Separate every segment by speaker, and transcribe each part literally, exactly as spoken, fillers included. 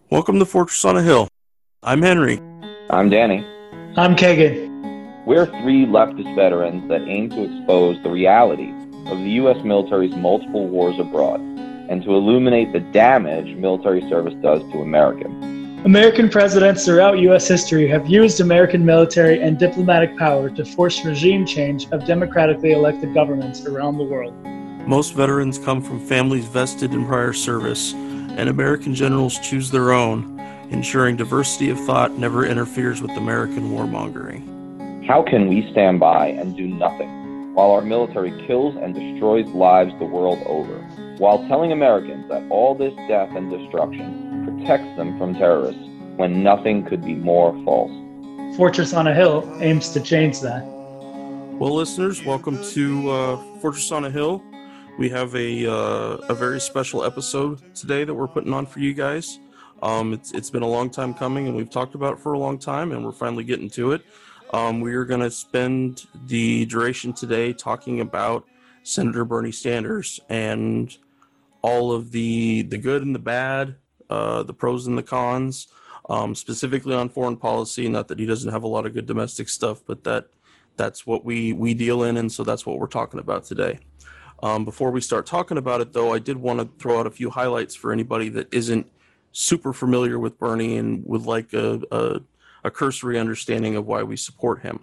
Speaker 1: Welcome to Fortress on a Hill. I'm Henry.
Speaker 2: I'm Danny.
Speaker 3: I'm Kagan.
Speaker 2: We're three leftist veterans that aim to expose the reality of the U S military's multiple wars abroad and to illuminate the damage military service does to Americans.
Speaker 3: American presidents throughout U S history have used American military and diplomatic power to force regime change of democratically elected governments around the world.
Speaker 1: Most veterans come from families vested in prior service, and American generals choose their own, ensuring diversity of thought never interferes with American warmongering.
Speaker 2: How can we stand by and do nothing while our military kills and destroys lives the world over, while telling Americans that all this death and destruction protects them from terrorists when nothing could be more false?
Speaker 3: Fortress on a Hill aims to change that.
Speaker 1: Well, listeners, welcome to uh, Fortress on a Hill. We have a uh, a very special episode today that we're putting on for you guys. Um, it's it's been a long time coming, and we've talked about it for a long time, and we're finally getting to it. Um, we are going to spend the duration today talking about Senator Bernie Sanders and all of the the good and the bad, uh, the pros and the cons, um, specifically on foreign policy. Not that he doesn't have a lot of good domestic stuff, but that that's what we we deal in, and so that's what we're talking about today. Um, before we start talking about it, though, I did want to throw out a few highlights for anybody that isn't super familiar with Bernie and would like a, a, a cursory understanding of why we support him.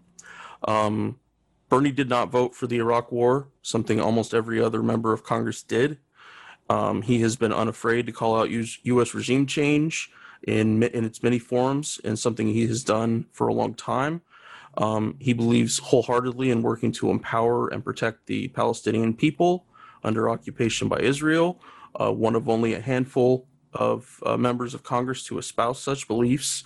Speaker 1: Um, Bernie did not vote for the Iraq War, something almost every other member of Congress did. Um, he has been unafraid to call out U S regime change in, in its many forms, and something he has done for a long time. Um, he believes wholeheartedly in working to empower and protect the Palestinian people under occupation by Israel, uh, one of only a handful of uh, members of Congress to espouse such beliefs.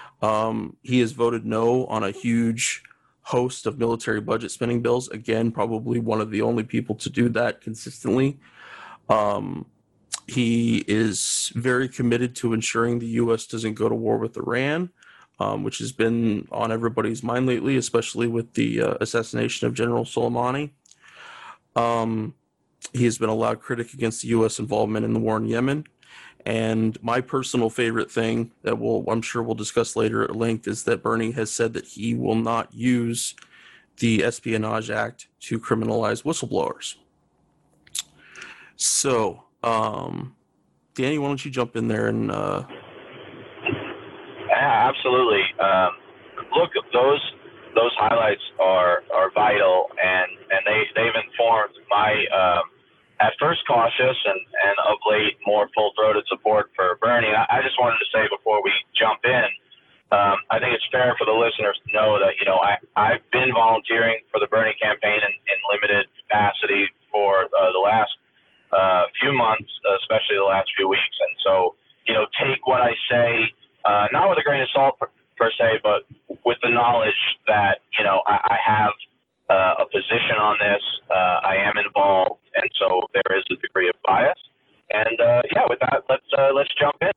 Speaker 1: Um, he has voted no on a huge host of military budget spending bills. Again, probably one of the only people to do that consistently. Um, he is very committed to ensuring the U S doesn't go to war with Iran. Um, which has been on everybody's mind lately, especially with the uh, assassination of General Soleimani. Um, he has been a loud critic against the U S involvement in the war in Yemen. And my personal favorite thing that we'll, I'm sure we'll discuss later at length is that Bernie has said that he will not use the Espionage Act to criminalize whistleblowers. So, um, Danny, why don't you jump in there and... Uh,
Speaker 4: Yeah, absolutely. Um, look, those those highlights are, are vital, and, and they, they've informed my, um, at first cautious and, and of late more full-throated support for Bernie. I, I just wanted to say before we jump in, um, I think it's fair for the listeners to know that, you know, I, I've been volunteering for the Bernie campaign in, in limited capacity for uh, the last uh, few months, especially the last few weeks. And so, you know, take what I say, Uh, not with a grain of salt per, per se, but with the knowledge that, you know, I, I have uh, a position on this. Uh, I am involved, and so there is a degree of bias. And uh, yeah, with that, let's uh, let's jump in.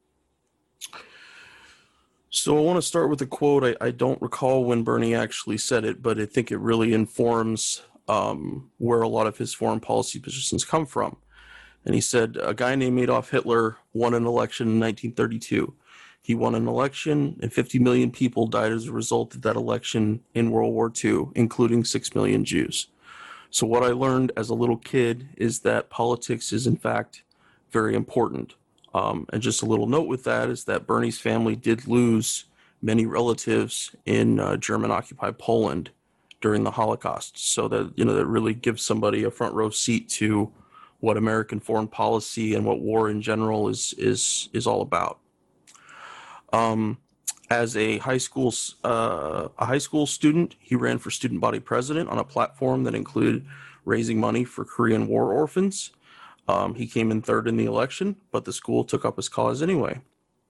Speaker 1: So I want to start with a quote. I, I don't recall when Bernie actually said it, but I think it really informs um, where a lot of his foreign policy positions come from. And he said, a guy named Adolf Hitler won an election in nineteen thirty-two. He won an election, and fifty million people died as a result of that election in World War Two, including six million Jews. So what I learned as a little kid is that politics is, in fact, very important. Um, and just a little note with that is that Bernie's family did lose many relatives in uh, German-occupied Poland during the Holocaust. So that, you know, that really gives somebody a front row seat to what American foreign policy and what war in general is is is all about. Um, as a high school uh, a high school student, he ran for student body president on a platform that included raising money for Korean war orphans. Um, he came in third in the election, but the school took up his cause anyway.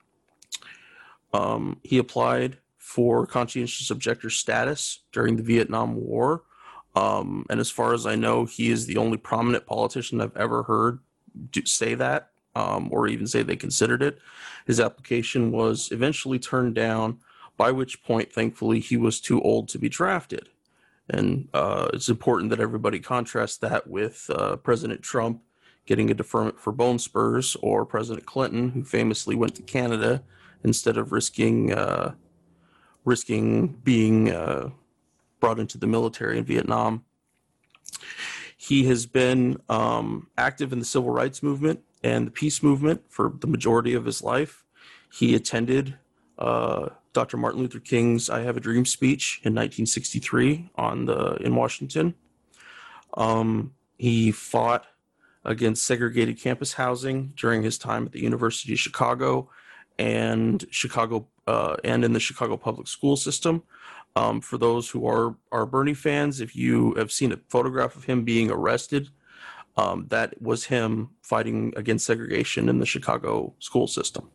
Speaker 1: Um, he applied for conscientious objector status during the Vietnam War. Um, and as far as I know, he is the only prominent politician I've ever heard do, say that, um, or even say they considered it. His application was eventually turned down, by which point, thankfully, he was too old to be drafted. And uh, it's important that everybody contrast that with uh, President Trump getting a deferment for bone spurs, or President Clinton, who famously went to Canada instead of risking uh, risking being uh, brought into the military in Vietnam. He has been um, active in the civil rights movement and the peace movement for the majority of his life. He attended uh, Doctor Martin Luther King's "I Have a Dream" speech in nineteen sixty-three on the in Washington. Um, he fought against segregated campus housing during his time at the University of Chicago and Chicago uh, and in the Chicago public school system. Um, for those who are, are Bernie fans, if you have seen a photograph of him being arrested, um, that was him fighting against segregation in the Chicago school system.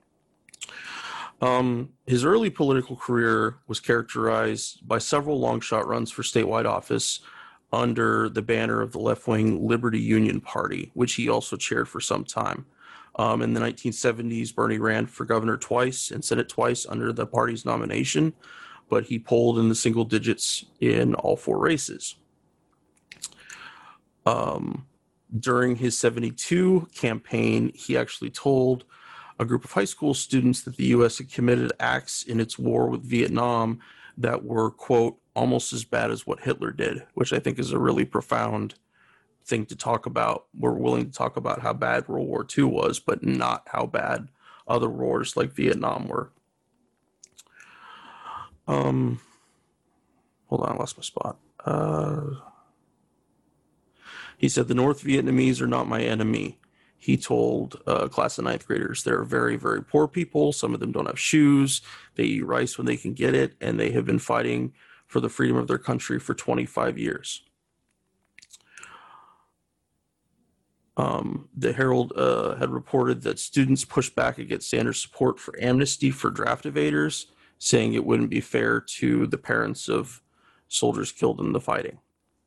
Speaker 1: Um, his early political career was characterized by several long shot runs for statewide office under the banner of the left-wing Liberty Union Party, which he also chaired for some time. Um, in the nineteen seventies, Bernie ran for governor twice and Senate twice under the party's nomination, but he polled in the single digits in all four races. Um, during his seventy-two campaign, he actually told a group of high school students that the U S had committed acts in its war with Vietnam that were, quote, almost as bad as what Hitler did, which I think is a really profound thing to talk about. We're willing to talk about how bad World War Two was, but not how bad other wars like Vietnam were. Um, hold on, I lost my spot. Uh, he said, "The North Vietnamese are not my enemy." He told a uh, class of ninth graders, "They're very, very poor people. Some of them don't have shoes. They eat rice when they can get it, and they have been fighting for the freedom of their country for twenty-five years. Um, the Herald uh, had reported that students pushed back against Sanders' support for amnesty for draft evaders, saying it wouldn't be fair to the parents of soldiers killed in the fighting.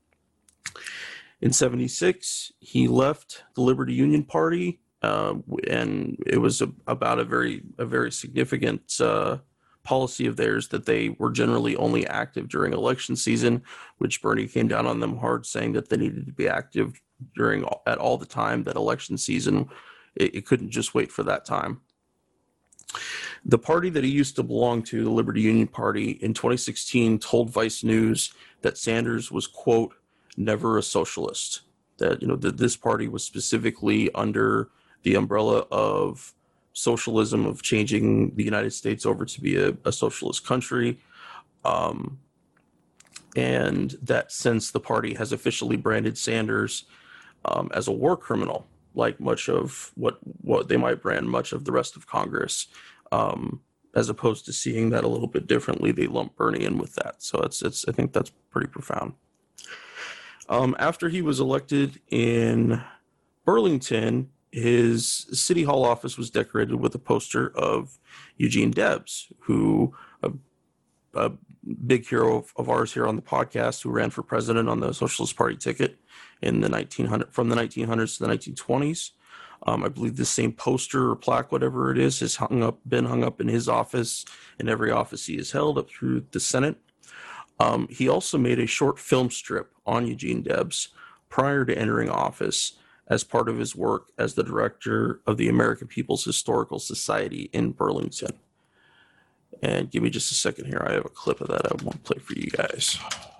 Speaker 1: In seventy-six, he left the Liberty Union Party, uh, and it was a, about a very a very significant uh, policy of theirs that they were generally only active during election season, which Bernie came down on them hard, saying that they needed to be active during at all the time, that election season, it, it couldn't just wait for that time. The party that he used to belong to, the Liberty Union Party, in twenty sixteen told Vice News that Sanders was, quote, never a socialist, that, you know, that this party was specifically under the umbrella of socialism, of changing the United States over to be a, a socialist country. Um, and that since the party has officially branded Sanders um, as a war criminal, like much of what, what they might brand much of the rest of Congress, um, as opposed to seeing that a little bit differently, they lump Bernie in with that. So it's, it's, I think that's pretty profound. Um, after he was elected in Burlington, his city hall office was decorated with a poster of Eugene Debs, who a, a big hero of, of ours here on the podcast, who ran for president on the Socialist Party ticket in the nineteen hundred from the nineteen hundreds to the nineteen twenties. Um, I believe the same poster or plaque, whatever it is, has hung up, been hung up in his office, in every office he has held up through the Senate. Um, he also made a short film strip on Eugene Debs prior to entering office as part of his work as the director of the American People's Historical Society in Burlington. And give me just a second here. I have a clip of that I want to play for you guys.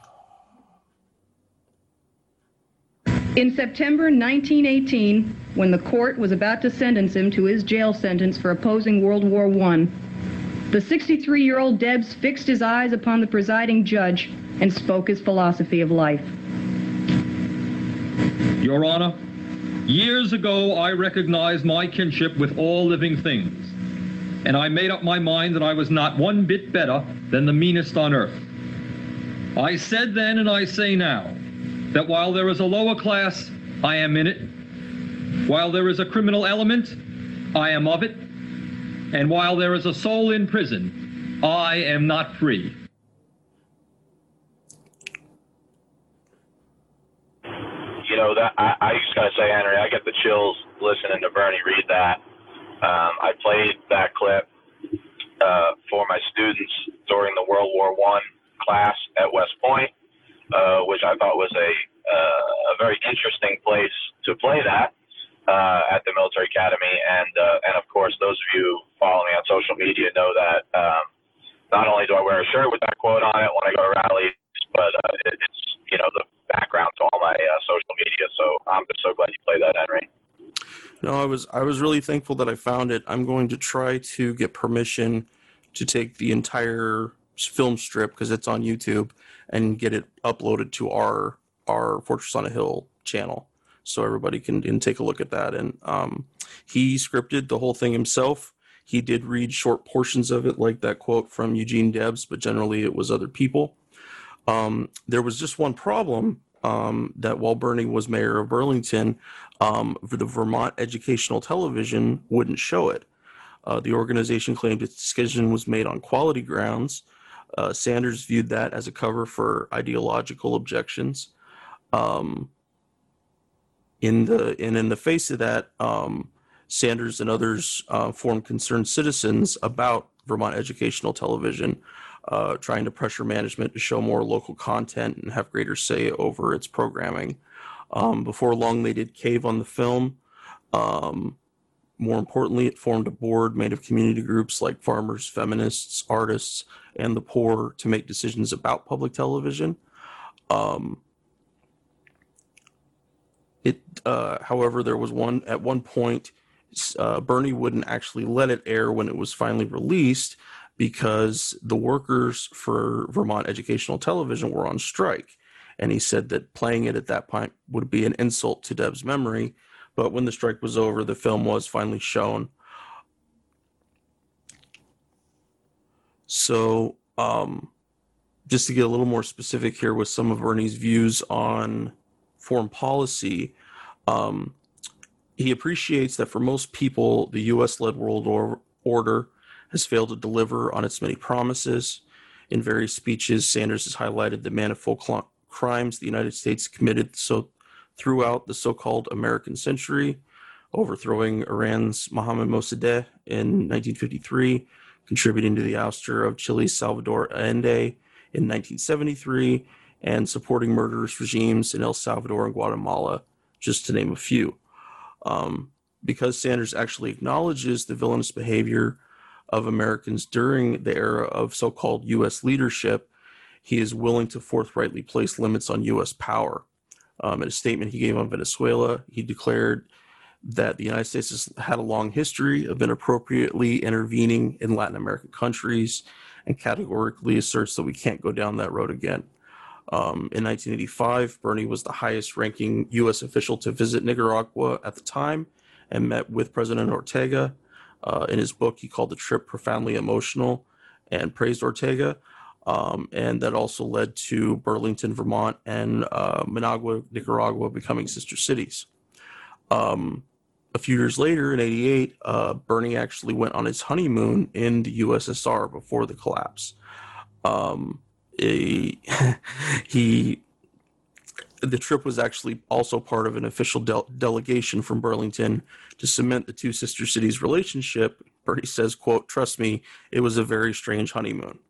Speaker 5: In September nineteen eighteen, when the court was about to sentence him to his jail sentence for opposing World War One, the sixty-three-year-old Debs fixed his eyes upon the presiding judge and spoke his philosophy of life.
Speaker 6: Your Honor, years ago I recognized my kinship with all living things, and I made up my mind that I was not one bit better than the meanest on earth. I said then and I say now that while there is a lower class, I am in it. While there is a criminal element, I am of it. And while there is a soul in prison, I am not free.
Speaker 4: You know, that I, I just got to say, Henry, I get the chills listening to Bernie read that. Um, I played that clip uh, for my students during the World War One class at West Point, uh, which I thought was a, uh, a very interesting place to play that. uh, at the military academy. And, uh, and of course, those of you who follow me on social media know that um, not only do I wear a shirt with that quote on it when I go to rallies, but uh, it, it's, you know, the background to all my uh, social media. So I'm just so glad you played that, Henry.
Speaker 1: No, I was I was really thankful that I found it. I'm going to try to get permission to take the entire film strip, because it's on YouTube, and get it uploaded to our our Fortress on a Hill channel, so everybody can, can take a look at that. And um, he scripted the whole thing himself. He did read short portions of it, like that quote from Eugene Debs, but generally it was other people. Um, there was just one problem. Um, that while Bernie was mayor of Burlington, um, the Vermont Educational Television wouldn't show it. Uh, the organization claimed its decision was made on quality grounds. Uh, Sanders viewed that as a cover for ideological objections. Um, in the and in the face of that, um, Sanders and others uh, formed concerned citizens about Vermont Educational Television, Uh, trying to pressure management to show more local content and have greater say over its programming. Um, before long, they did cave on the film. Um, more importantly, it formed a board made of community groups like farmers, feminists, artists, and the poor to make decisions about public television. Um, it, uh, however, there was one at one point, uh, Bernie wouldn't actually let it air when it was finally released, because the workers for Vermont Educational Television were on strike. And he said that playing it at that point would be an insult to Deb's memory. But when the strike was over, the film was finally shown. So um, just to get a little more specific here with some of Bernie's views on foreign policy, um, he appreciates that for most people, the U S-led world or- order has failed to deliver on its many promises. In various speeches, Sanders has highlighted the manifold cl- crimes the United States committed so throughout the so-called American century, overthrowing Iran's Mohammad Mossadegh in nineteen fifty-three, contributing to the ouster of Chile's Salvador Allende in nineteen seventy-three, and supporting murderous regimes in El Salvador and Guatemala, just to name a few. Um, because Sanders actually acknowledges the villainous behavior of Americans during the era of so-called U S leadership, he is willing to forthrightly place limits on U S power. Um, in a statement he gave on Venezuela, he declared that the United States has had a long history of inappropriately intervening in Latin American countries, and categorically asserts that we can't go down that road again. Um, in nineteen eighty-five, Bernie was the highest-ranking U S official to visit Nicaragua at the time and met with President Ortega. Uh, in his book, he called the trip profoundly emotional and praised Ortega. Um, and that also led to Burlington, Vermont, and uh, Managua, Nicaragua becoming sister cities. Um, a few years later, in eighty-eight, uh, Bernie actually went on his honeymoon in the U S S R before the collapse. Um, a, he... The trip was actually also part of an official de- delegation from Burlington to cement the two sister cities' relationship. Bernie says, quote, "Trust me, it was a very strange honeymoon."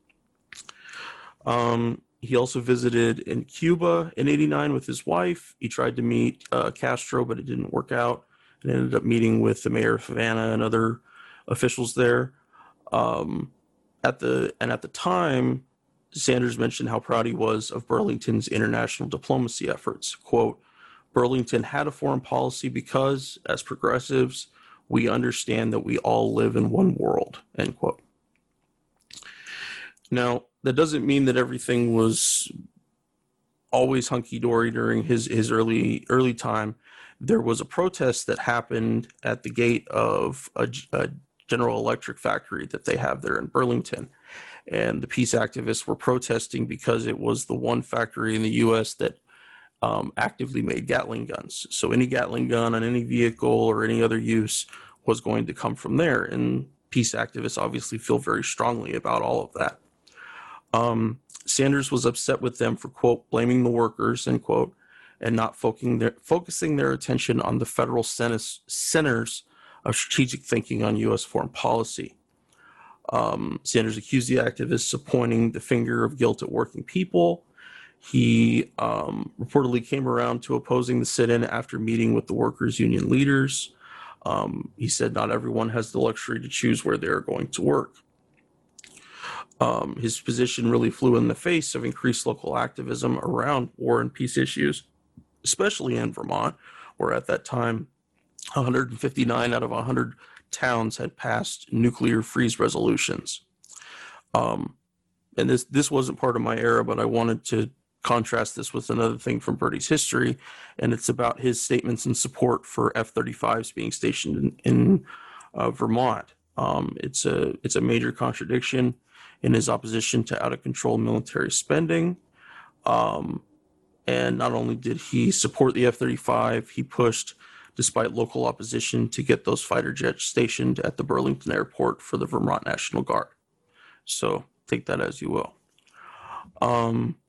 Speaker 1: Um, he also visited in Cuba in eighty-nine with his wife. He tried to meet uh, Castro, but it didn't work out, and ended up meeting with the mayor of Havana and other officials there. Um, at the and at the time, Sanders mentioned how proud he was of Burlington's international diplomacy efforts. Quote, "Burlington had a foreign policy because, as progressives, we understand that we all live in one world," end quote. Now, that doesn't mean that everything was always hunky-dory during his, his early early time. There was a protest that happened at the gate of a, a General Electric factory that they have there in Burlington. And the peace activists were protesting because it was the one factory in the U S that um, actively made Gatling guns. So any Gatling gun on any vehicle or any other use was going to come from there. And peace activists obviously feel very strongly about all of that. Um, Sanders was upset with them for, quote, blaming the workers, end quote, and not focusing their, focusing their attention on the federal centers of strategic thinking on U S foreign policy. Um, Sanders accused the activists of pointing the finger of guilt at working people. He um, reportedly came around to opposing the sit-in after meeting with the workers' union leaders. Um, he said not everyone has the luxury to choose where they're going to work. Um, his position really flew in the face of increased local activism around war and peace issues, especially in Vermont, where at that time, one hundred fifty-nine out of one hundred towns had passed nuclear freeze resolutions. Um, and this, this wasn't part of my era, but I wanted to contrast this with another thing from Bertie's history, and it's about his statements in support for F thirty-fives being stationed in, in uh, Vermont. Um, it's a it's a major contradiction in his opposition to out-of-control military spending. Um, and not only did he support the F thirty-five, he pushed, despite local opposition, to get those fighter jets stationed at the Burlington Airport for the Vermont National Guard. So take that as you will. Um,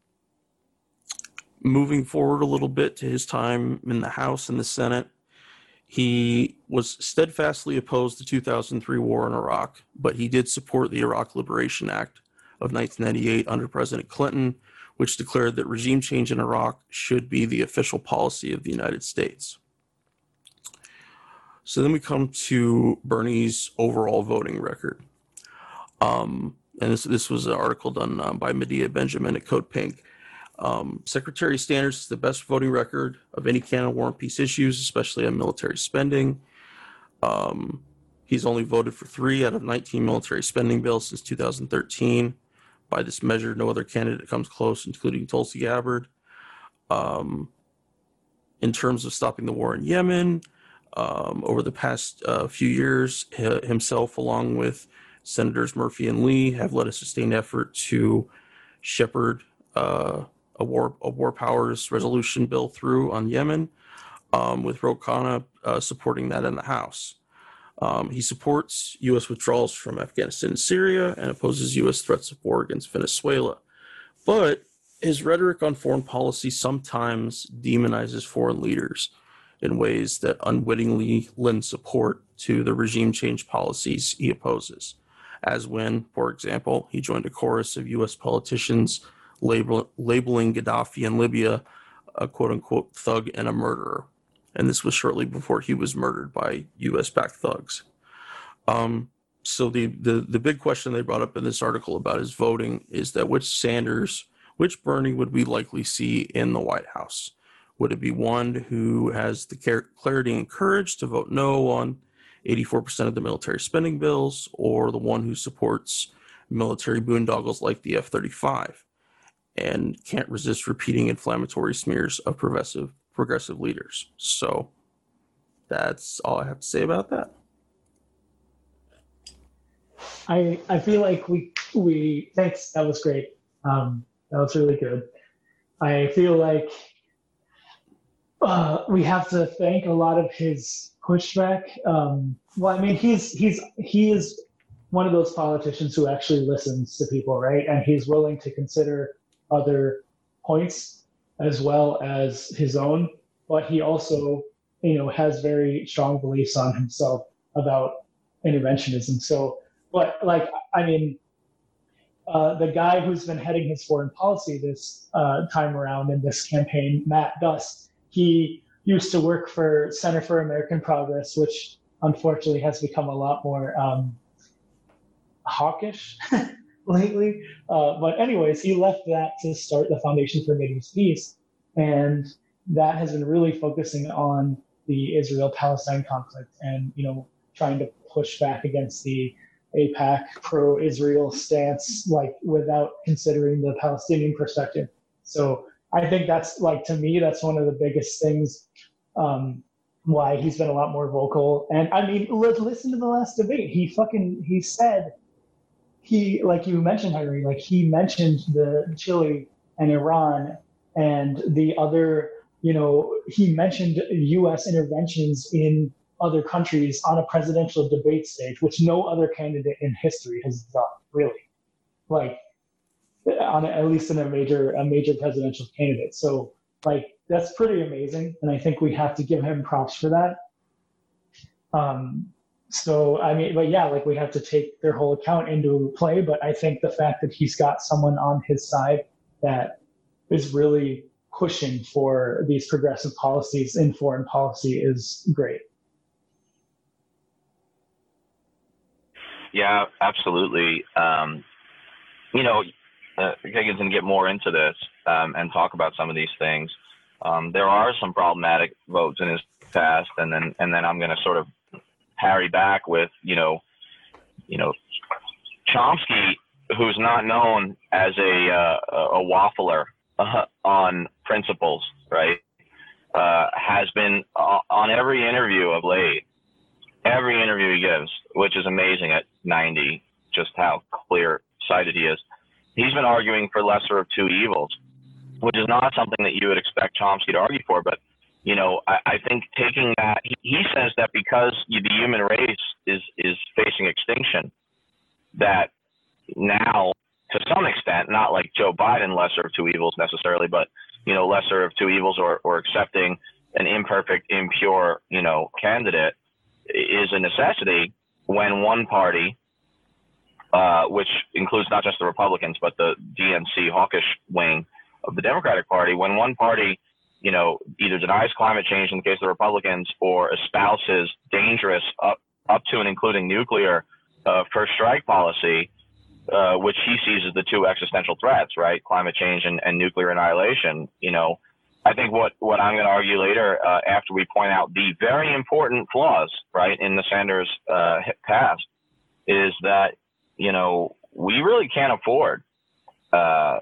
Speaker 1: moving forward a little bit to his time in the House and the Senate, he was steadfastly opposed to the two thousand three war in Iraq, but he did support the Iraq Liberation Act of nineteen ninety-eight under President Clinton, which declared that regime change in Iraq should be the official policy of the United States. So then we come to Bernie's overall voting record. Um, and this, this was an article done uh, by Medea Benjamin at Code Pink. Um, Secretary Sanders is the best voting record of any Canada War and Peace issues, especially on military spending. Um, he's only voted for three out of nineteen military spending bills since two thousand thirteen. By this measure, no other candidate comes close, including Tulsi Gabbard. Um, in terms of stopping the war in Yemen, um, over the past uh, few years, h- himself, along with Senators Murphy and Lee, have led a sustained effort to shepherd uh, a war a war powers resolution bill through on Yemen, um, with Ro Khanna uh, supporting that in the House. Um, he supports U S withdrawals from Afghanistan and Syria and opposes U S threats of war against Venezuela. But his rhetoric on foreign policy sometimes demonizes foreign leaders in ways that unwittingly lend support to the regime change policies he opposes, as when, for example, he joined a chorus of U S politicians label, labeling Gaddafi in Libya a quote-unquote thug and a murderer. And this was shortly before he was murdered by U S-backed thugs. Um, so the, the, the big question they brought up in this article about his voting is that which Sanders, which Bernie would we likely see in the White House? Would it be one who has the clarity and courage to vote no on eighty-four percent of the military spending bills, or the one who supports military boondoggles like the F thirty-five and can't resist repeating inflammatory smears of progressive progressive leaders? So that's all I have to say about that.
Speaker 3: I I feel like we we thanks, that was great. Um, that was really good. I feel like uh, we have to thank a lot of his pushback. Um, well, I mean, he's he's he is one of those politicians who actually listens to people, right? And he's willing to consider other points as well as his own. But he also, you know, has very strong beliefs on himself about interventionism. So, but like, I mean, uh, the guy who's been heading his foreign policy this uh, time around in this campaign, Matt Dust, he used to work for Center for American Progress, which unfortunately has become a lot more um, hawkish lately. Uh, but anyways, he left that to start the Foundation for Mideast Peace. And that has been really focusing on the Israel-Palestine conflict and, you know, trying to push back against the AIPAC pro-Israel stance, like without considering the Palestinian perspective. So I think that's, like, to me, that's one of the biggest things um, why he's been a lot more vocal. And I mean, let's listen to the last debate. He fucking, he said, he, like you mentioned, Henry, like he mentioned the Chile and Iran and the other, you know, he mentioned U S interventions in other countries on a presidential debate stage, which no other candidate in history has done, really. Like, on a, at least in a major a major presidential candidate. So, like, that's pretty amazing, and I think we have to give him props for that. Um, so, I mean, but yeah, like, we have to take their whole account into play, but I think the fact that he's got someone on his side that is really pushing for these progressive policies in foreign policy is great.
Speaker 4: Yeah, absolutely. Um, you know, uh, Kagan's going to get more into this um, and talk about some of these things. Um, there are some problematic votes in his past, and then and then I'm going to sort of parry back with, you know, you know, Chomsky, who's not known as a uh, a waffler uh, on principles, right? Uh, has been uh, on every interview of late, every interview he gives, which is amazing at ninety, just how clear-sighted he is. He's been arguing for lesser of two evils, which is not something that you would expect Chomsky to argue for. But, you know, I, I think taking that, he, he says that because you, the human race is, is facing extinction, that now, to some extent, not like Joe Biden, lesser of two evils necessarily, but, you know, lesser of two evils or, or accepting an imperfect, impure, you know, candidate is a necessity when one party, uh, which includes not just the Republicans, but the D N C hawkish wing of the Democratic Party, when one party, you know, either denies climate change in the case of the Republicans or espouses dangerous up, up to and including nuclear uh, first strike policy, uh, which he sees as the two existential threats, right? Climate change and, and nuclear annihilation. You know, I think what, what I'm going to argue later, uh, after we point out the very important flaws, right, in the Sanders uh, past, is that, you know, we really can't afford uh,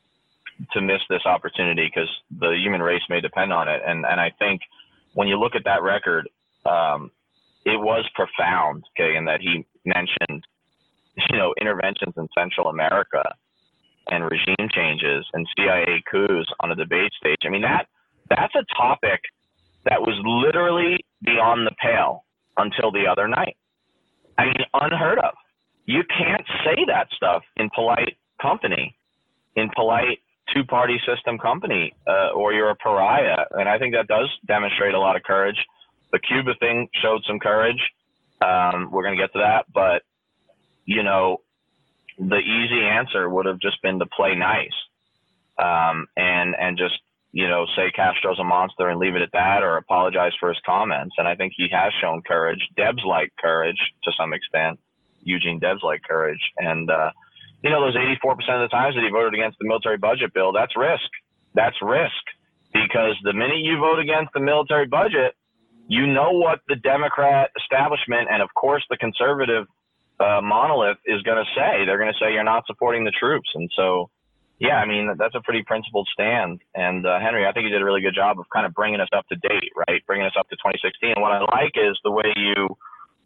Speaker 4: to miss this opportunity because the human race may depend on it. And and I think when you look at that record, um, it was profound, okay, in that he mentioned, you know, interventions in Central America and regime changes and C I A coups on a debate stage. I mean, that that's a topic that was literally beyond the pale until the other night. I mean, unheard of. You can't say that stuff in polite company, in polite two-party system company, uh, or you're a pariah. And I think that does demonstrate a lot of courage. The Cuba thing showed some courage. Um, we're going to get to that. But, you know, the easy answer would have just been to play nice um, and, and just, you know, say Castro's a monster and leave it at that, or apologize for his comments. And I think he has shown courage. Debs like courage to some extent. Eugene Debs like courage. And, uh, you know, those eighty-four percent of the times that he voted against the military budget bill, that's risk. That's risk. Because the minute you vote against the military budget, you know what the Democrat establishment and, of course, the conservative uh, monolith is going to say. They're going to say you're not supporting the troops. And so, yeah, I mean, that's a pretty principled stand. And, uh, Henry, I think you did a really good job of kind of bringing us up to date, right, bringing us up to twenty sixteen. And what I like is the way you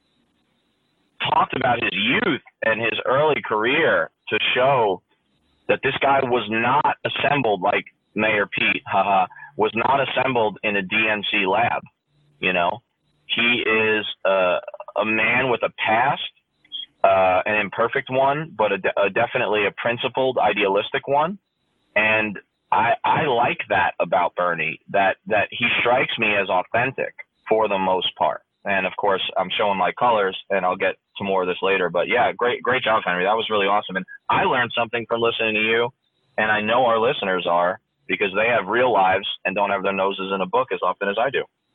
Speaker 4: talked about his youth and his early career to show that this guy was not assembled like Mayor Pete, haha, was not assembled in a D N C lab. You know, he is uh, a man with a past, uh, an imperfect one, but a, de- a definitely a principled, idealistic one. And I, I like that about Bernie, that, that he strikes me as authentic for the most part. And of course, I'm showing my colors, and I'll get to more of this later. But yeah, great, great job, Henry. That was really awesome. And I learned something from listening to you, and I know our listeners are, because they have real lives and don't have their noses in a book as often as I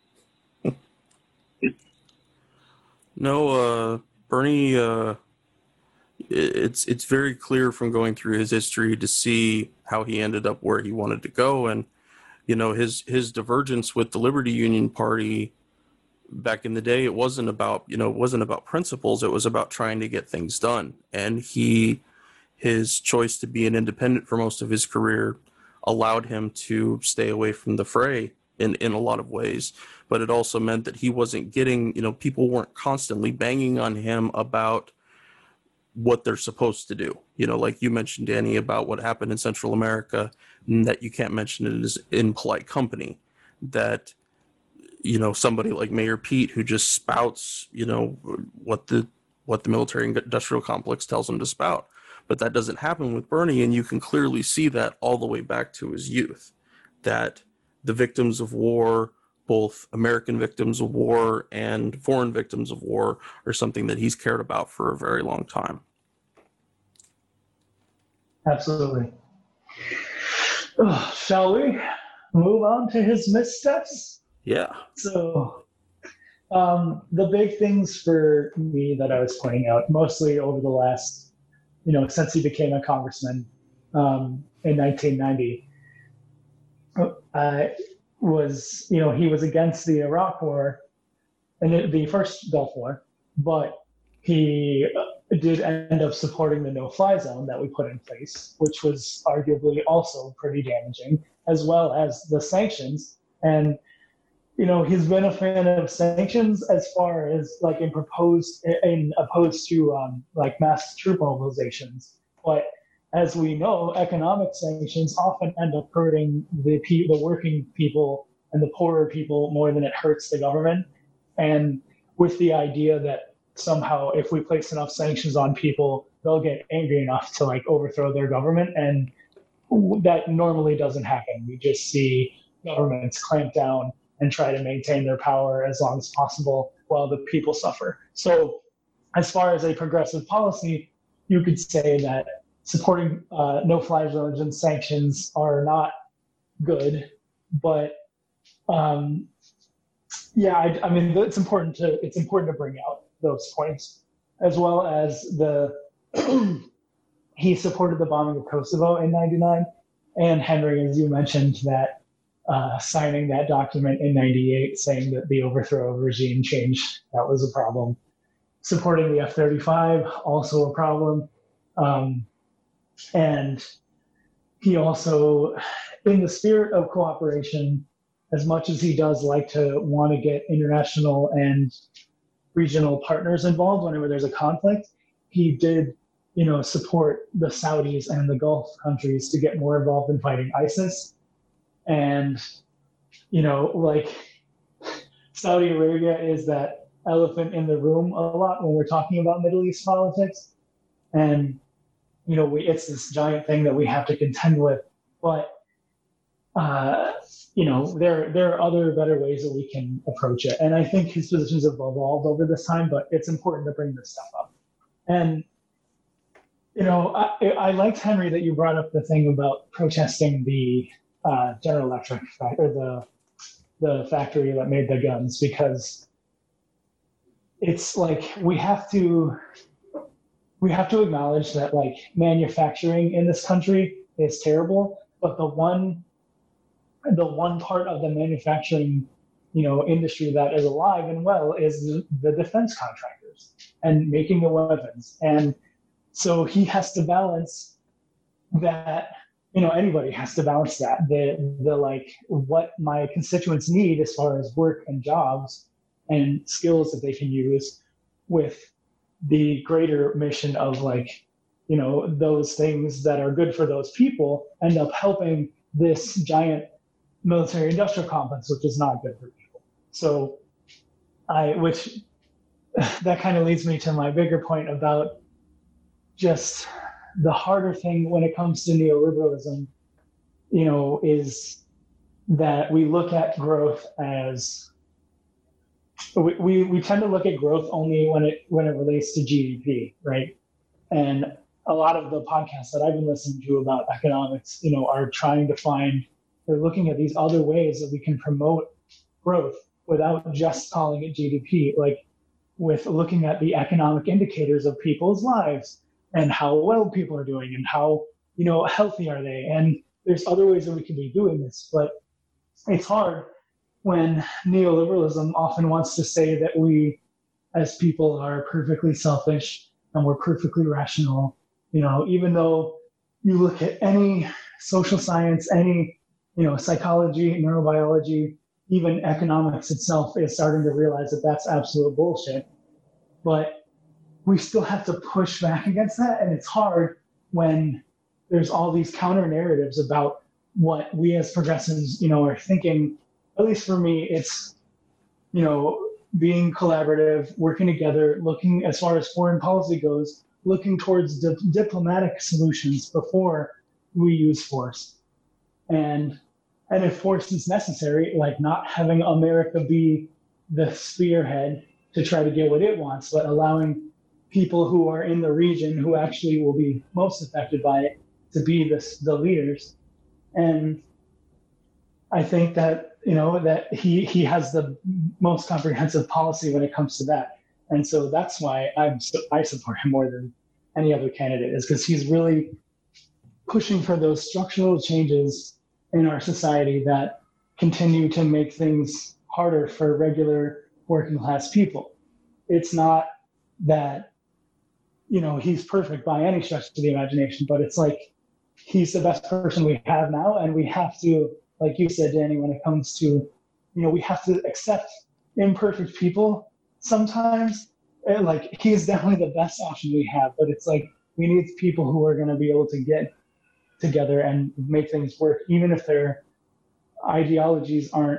Speaker 4: do.
Speaker 1: No, uh, Bernie, uh, it's it's very clear from going through his history to see how he ended up where he wanted to go. And, you know, his, his divergence with the Liberty Union Party back in the day, it wasn't about, you know, it wasn't about principles. It was about trying to get things done. And he, his choice to be an independent for most of his career allowed him to stay away from the fray in, in a lot of ways. But it also meant that he wasn't getting, you know, people weren't constantly banging on him about what they're supposed to do. You know, like you mentioned, Danny, about what happened in Central America, and that you can't mention it as in polite company. That, you know, somebody like Mayor Pete, who just spouts, you know, what the what the military industrial complex tells him to spout. But that doesn't happen with Bernie, and you can clearly see that all the way back to his youth, that the victims of war, both American victims of war and foreign victims of war, are something that he's cared about for a very long time.
Speaker 3: Absolutely. Oh, shall we move on to his missteps?
Speaker 1: Yeah.
Speaker 3: So, um, the big things for me that I was pointing out, mostly over the last, you know, since he became a congressman um, in nineteen ninety, uh, was, you know, he was against the Iraq War and the, the first Gulf War, but he did end up supporting the no-fly zone that we put in place, which was arguably also pretty damaging, as well as the sanctions. And you know, he's been a fan of sanctions as far as like in proposed in opposed to um, like mass troop mobilizations. But as we know, economic sanctions often end up hurting the pe- the working people and the poorer people more than it hurts the government. And with the idea that somehow if we place enough sanctions on people, they'll get angry enough to like overthrow their government, and that normally doesn't happen. We just see governments clamp down and try to maintain their power as long as possible while the people suffer. So as far as a progressive policy, you could say that supporting uh, no-fly zones and sanctions are not good, but um, yeah, I, I mean, it's important to it's important to bring out those points, as well as the he supported the bombing of Kosovo in ninety-nine, and Henry, as you mentioned, that uh, signing that document in ninety-eight saying that the overthrow of regime change, that was a problem. Supporting the F thirty-five, also a problem. Um, and he also, in the spirit of cooperation, as much as he does like to want to get international and regional partners involved whenever there's a conflict, he did, you know, support the Saudis and the Gulf countries to get more involved in fighting ISIS. And, you know, like Saudi Arabia is that elephant in the room a lot when we're talking about Middle East politics. And, you know, we, it's this giant thing that we have to contend with. But, uh, you know, there there are other better ways that we can approach it. And I think his positions have evolved over this time, but it's important to bring this stuff up. And, you know, I, I liked, Henry, that you brought up the thing about protesting the uh, General Electric, or the, the factory that made the guns, because it's like we have to we have to acknowledge that like manufacturing in this country is terrible, but the one the one part of the manufacturing, you know, industry that is alive and well is the, the defense contractors and making the weapons. And so he has to balance that, you know, anybody has to balance that, the the like what my constituents need as far as work and jobs and skills that they can use with the greater mission of like, you know, those things that are good for those people end up helping this giant military industrial complex, which is not good for people. So I, which that kind of leads me to my bigger point about just the harder thing when it comes to neoliberalism, you know, is that we look at growth as we, we, we tend to look at growth only when it when it relates to G D P, right? And a lot of the podcasts that I've been listening to about economics, you know, are trying to find, they're looking at these other ways that we can promote growth without just calling it G D P, like with looking at the economic indicators of people's lives and how well people are doing and how, you know, healthy are they. And there's other ways that we could be doing this, but it's hard when neoliberalism often wants to say that we as people are perfectly selfish and we're perfectly rational, you know, even though you look at any social science, any, you know, psychology, neurobiology, even economics itself is starting to realize that that's absolute bullshit. But we still have to push back against that. And it's hard when there's all these counter narratives about what we as progressives, you know, are thinking. At least for me, it's, you know, being collaborative, working together, looking as far as foreign policy goes, looking towards di- diplomatic solutions before we use force. And and if force is necessary, like not having America be the spearhead to try to get what it wants, but allowing people who are in the region who actually will be most affected by it to be the, the leaders. And I think that, you know, that he, he has the most comprehensive policy when it comes to that. And so that's why I'm I support him more than any other candidate, is because he's really pushing for those structural changes in our society that continue to make things harder for regular working class people. It's not that, you know, he's perfect by any stretch of the imagination, but it's like he's the best person we have now. And we have to, like you said, Danny, when it comes to, you know, we have to accept imperfect people sometimes. And like, he's definitely the best option we have, but it's like, we need people who are going to be able to get together and make things work, even if their ideologies aren't,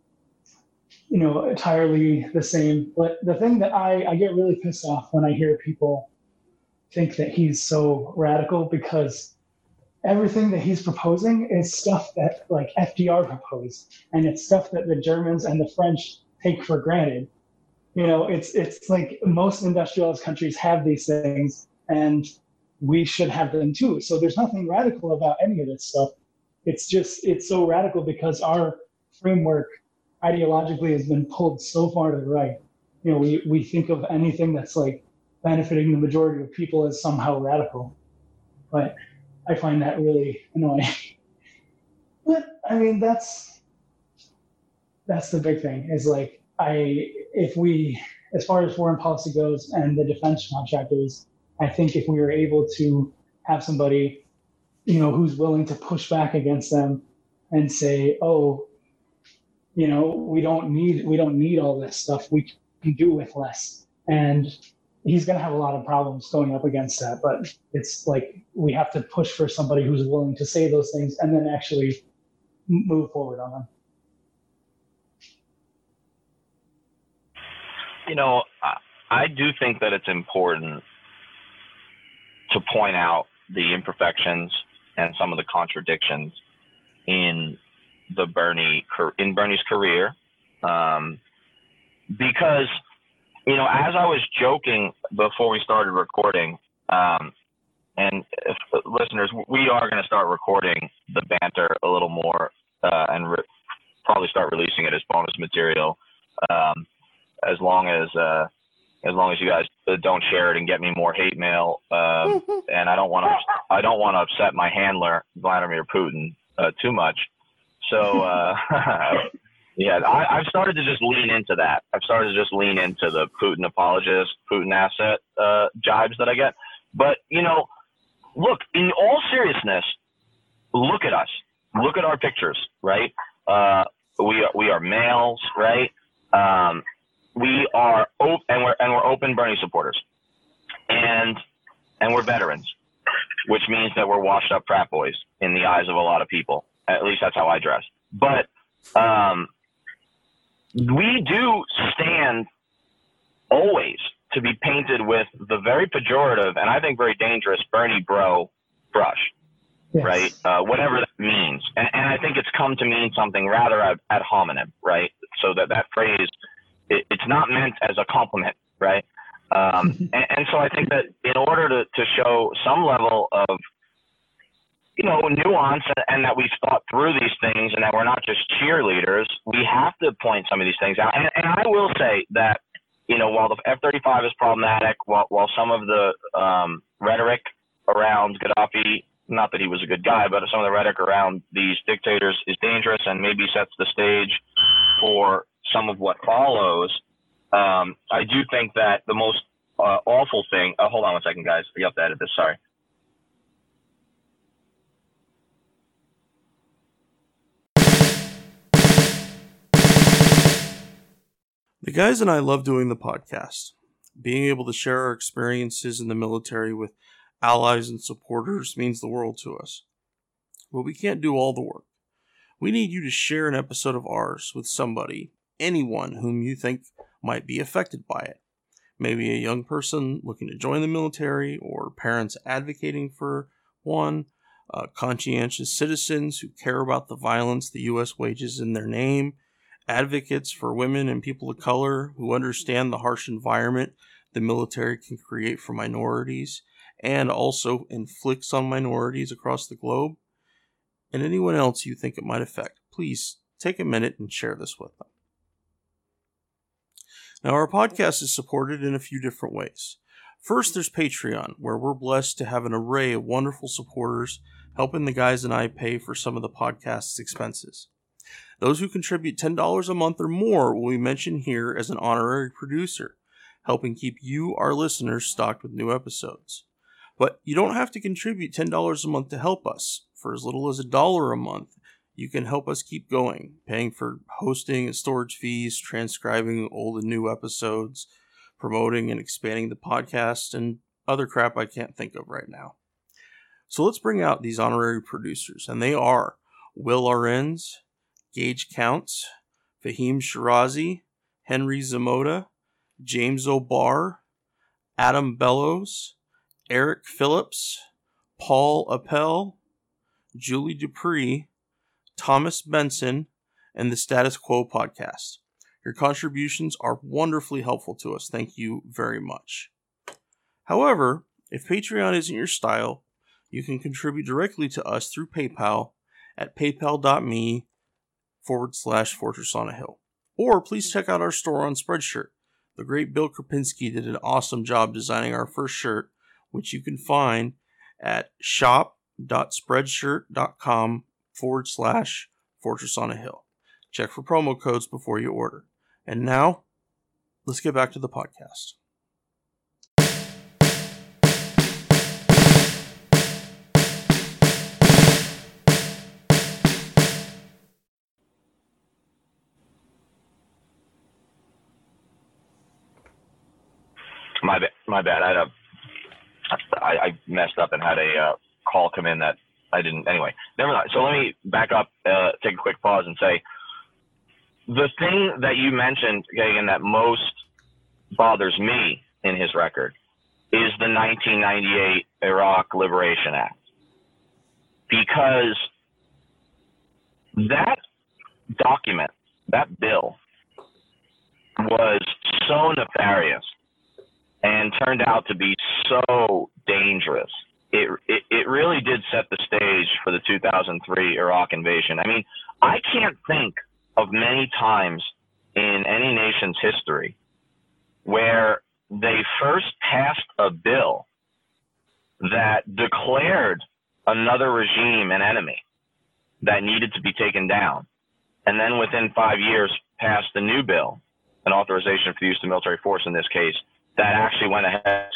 Speaker 3: you know, entirely the same. But the thing that I, I get really pissed off when I hear people think that he's so radical, because everything that he's proposing is stuff that like F D R proposed, and it's stuff that the Germans and the French take for granted. You know, it's it's like most industrialized countries have these things, and we should have them too. So there's nothing radical about any of this stuff. It's just, it's so radical because our framework ideologically has been pulled so far to the right. You know, we, we think of anything that's like benefiting the majority of people as somehow radical. But I find that really annoying. But I mean, that's, that's the big thing, is like, I, if we, as far as foreign policy goes and the defense contractors, I think if we were able to have somebody, you know, who's willing to push back against them and say, oh, you know, we don't need, we don't need all this stuff. We can do with less. And he's going to have a lot of problems going up against that. But it's like, we have to push for somebody who's willing to say those things and then actually move forward on them.
Speaker 4: You know, I, I do think that it's important to point out the imperfections and some of the contradictions in the Bernie in Bernie's career, um, because, you know, as I was joking before we started recording, um, and if, listeners, we are going to start recording the banter a little more uh, and re- probably start releasing it as bonus material, um, as long as uh, as long as you guys don't share it and get me more hate mail. Um, and I don't want to, I don't want to upset my handler, Vladimir Putin, uh, too much. So, uh, yeah, I, I've started to just lean into that. I've started to just lean into the Putin apologist, Putin asset, uh, jibes that I get. But, you know, look, in all seriousness, look at us, look at our pictures, right? Uh, we are, we are males, right? Um, We are open, and we're and we're open Bernie supporters, and and we're veterans, which means that we're washed up frat boys in the eyes of a lot of people. At least that's how I dress. But um, we do stand always to be painted with the very pejorative and I think very dangerous Bernie bro brush, yes. Right? Uh, whatever that means, and, and I think it's come to mean something rather ad, ad hominem, right? So that that phrase. It, it's not meant as a compliment, right? Um, and, and so I think that in order to, to show some level of, you know, nuance and, and that we've thought through these things and that we're not just cheerleaders, we have to point some of these things out. And, and I will say that, you know, while the F thirty-five is problematic, while, while some of the um, rhetoric around Gaddafi, not that he was a good guy, but some of the rhetoric around these dictators is dangerous and maybe sets the stage for some of what follows. Um, I do think that the most uh, awful thing, oh, hold on one second, guys. You have to edit this, sorry.
Speaker 1: The guys and I love doing the podcast. Being able to share our experiences in the military with allies and supporters means the world to us. But we can't do all the work. We need you to share an episode of ours with somebody, anyone whom you think might be affected by it. Maybe a young person looking to join the military, or parents advocating for one, uh, conscientious citizens who care about the violence the U S wages in their name, advocates for women and people of color who understand the harsh environment the military can create for minorities and also inflicts on minorities across the globe. and anyone else you think it might affect, please take a minute and share this with them. Now, our podcast is supported in a few different ways. First, there's Patreon, where we're blessed to have an array of wonderful supporters helping the guys and I pay for some of the podcast's expenses. Those who contribute ten dollars a month or more will be mentioned here as an honorary producer, helping keep you, our listeners, stocked with new episodes. But you don't have to contribute ten dollars a month to help us. For as little as a dollar a month, you can help us keep going, paying for hosting and storage fees, transcribing old and new episodes, promoting and expanding the podcast, and other crap I can't think of right now. So let's bring out these honorary producers, and they are Will Arends, Gage Counts, Fahim Shirazi, Henry Zamota, James O'Barr, Adam Bellows, Eric Phillips, Paul Appel, Julie Dupree, Thomas Benson, and the Status Quo podcast. Your contributions are wonderfully helpful to us. Thank you very much. However, if Patreon isn't your style, you can contribute directly to us through PayPal at paypal.me forward slash Fortress on a Hill. Or please check out our store on Spreadshirt. The great Bill Krapinski did an awesome job designing our first shirt, which you can find at shop.spreadshirt.com forward slash Fortress on a Hill. Check for promo codes before you order. And now, let's get back to the podcast.
Speaker 4: My bad. My bad. I had a, I, I messed up and had a uh, call come in that I didn't. Anyway, never mind. So let me back up, uh, take a quick pause, and say the thing that you mentioned, Gagan, that most bothers me in his record is the nineteen ninety-eight Iraq Liberation Act, because that document, that bill, was so nefarious and turned out to be so dangerous. It, it it really did set the stage for the two thousand three Iraq invasion. I mean, I can't think of many times in any nation's history where they first passed a bill that declared another regime an enemy that needed to be taken down, and then within five years passed a new bill, an authorization for the use of military force in this case, that actually went ahead.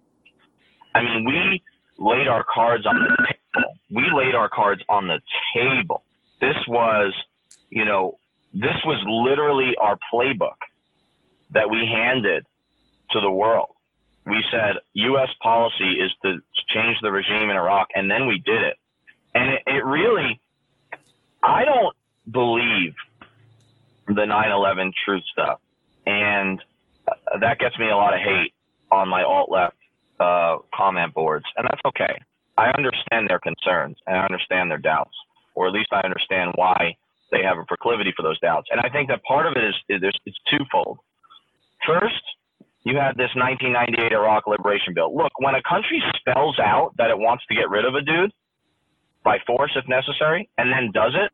Speaker 4: I mean, we laid our cards on the table. We laid our cards on the table. This was, you know, this was literally our playbook that we handed to the world. We said U S policy is to change the regime in Iraq, and then we did it. And it, it really, I don't believe the nine eleven truth stuff. And that gets me a lot of hate on my alt-left uh, comment boards, and that's okay. I understand their concerns, and I understand their doubts, or at least I understand why they have a proclivity for those doubts. And I think that part of it is, is it's twofold. First, you had this nineteen ninety-eight Iraq Liberation Bill. Look, when a country spells out that it wants to get rid of a dude by force if necessary, and then does it,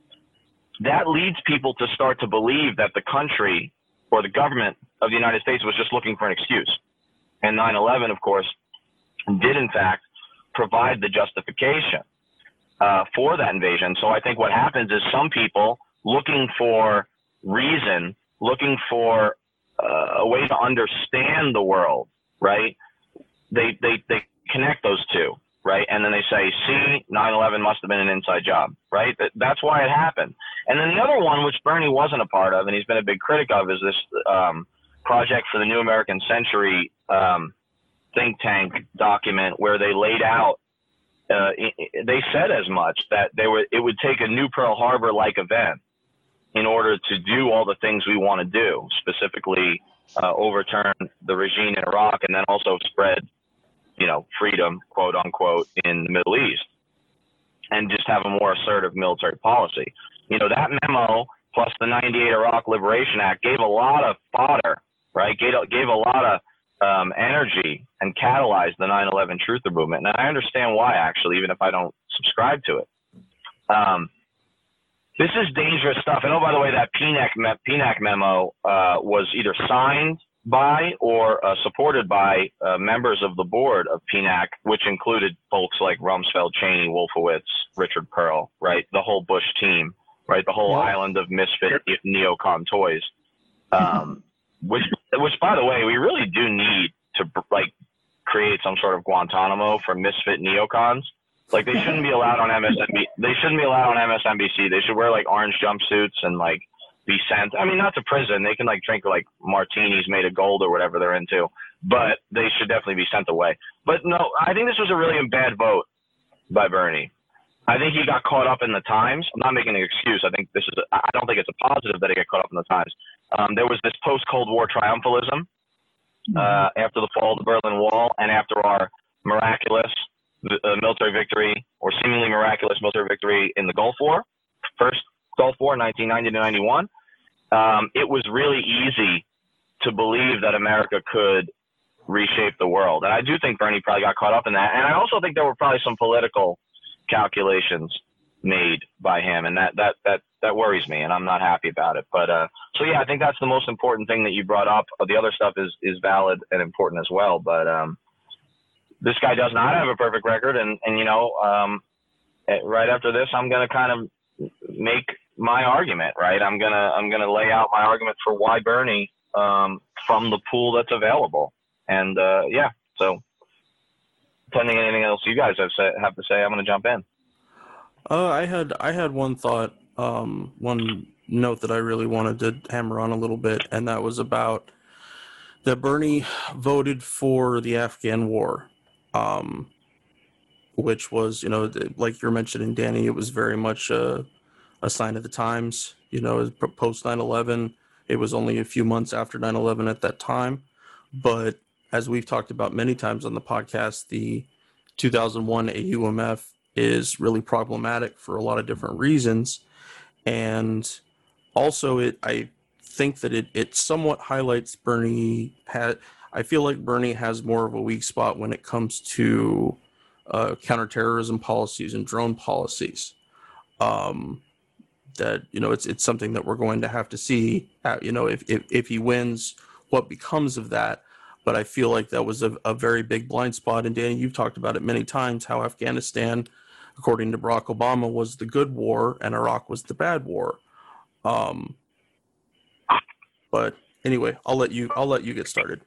Speaker 4: that leads people to start to believe that the country or the government of the United States was just looking for an excuse. And nine eleven, of course, did in fact provide the justification uh, for that invasion. So I think what happens is some people looking for reason, looking for uh, a way to understand the world, right? They, they, they connect those two, right? And then they say, see, nine eleven must have been an inside job, right? That, that's why it happened. And then the other one, which Bernie wasn't a part of, and he's been a big critic of, is this um, Project for the New American Century um, think tank document, where they laid out, uh, they said as much, that they were, it would take a new Pearl Harbor-like event in order to do all the things we want to do, specifically uh, overturn the regime in Iraq, and then also spread, you know, freedom, quote unquote, in the Middle East, and just have a more assertive military policy. You know, that memo plus the ninety-eight Iraq Liberation Act gave a lot of fodder, right? Gave, gave a lot of um, energy and catalyzed the nine eleven truther movement. And I understand why, actually, even if I don't subscribe to it. Um, this is dangerous stuff. And oh, by the way, that P N A C, me- P N A C memo uh, was either signed by or uh, supported by uh, members of the board of P N A C, which included folks like Rumsfeld, Cheney, Wolfowitz, Richard Pearl, right? The whole Bush team, right? The whole
Speaker 3: Yeah.
Speaker 4: island of misfit neocon toys. Um, which, which, by the way, we really do need to like create some sort of Guantanamo for misfit neocons. Like they shouldn't be allowed on M S N B C. They shouldn't be allowed on M S N B C. They should wear like orange jumpsuits and like be sent. I mean, not to prison. They can like drink like martinis made of gold or whatever they're into, but they should definitely be sent away. But no, I think this was a really bad vote by Bernie. I think he got caught up in the times. I'm not making an excuse. I think this is, a, I don't think it's a positive that he got caught up in the times. Um, there was this post-Cold War triumphalism uh, after the fall of the Berlin Wall and after our miraculous uh, military victory or seemingly miraculous military victory in the Gulf War, first Gulf War, nineteen ninety to ninety-one. Um, it was really easy to believe that America could reshape the world. And I do think Bernie probably got caught up in that. And I also think there were probably some political calculations made by him, and that that that that worries me, and I'm not happy about it. But uh so yeah, I think that's the most important thing that you brought up. The other stuff is is valid and important as well, but um this guy does not have a perfect record, and and you know um right after this I'm going to kind of make my argument, right? I'm going to I'm going to lay out my argument for why Bernie um from the pool that's available. And uh yeah, so pending anything else you guys have say, have to say, I'm going to jump in.
Speaker 1: Uh, I had I had one thought, um, one note that I really wanted to hammer on a little bit, and that was about that Bernie voted for the Afghan war, um, which was, you know, like you're mentioning, Danny, it was very much a, a sign of the times. You know, post nine eleven, it was only a few months after nine eleven at that time, but as we've talked about many times on the podcast, the two thousand one A U M F is really problematic for a lot of different reasons. And also it, I think that it, it somewhat highlights Bernie had, I feel like Bernie has more of a weak spot when it comes to uh, counterterrorism policies and drone policies. Um, that, you know, it's, it's something that we're going to have to see, uh, you know, if, if, if he wins, what becomes of that. But I feel like that was a, a very big blind spot. And Danny, you've talked about it many times, how Afghanistan, according to Barack Obama, was the good war and Iraq was the bad war. Um, but anyway, I'll let you, I'll let you get started.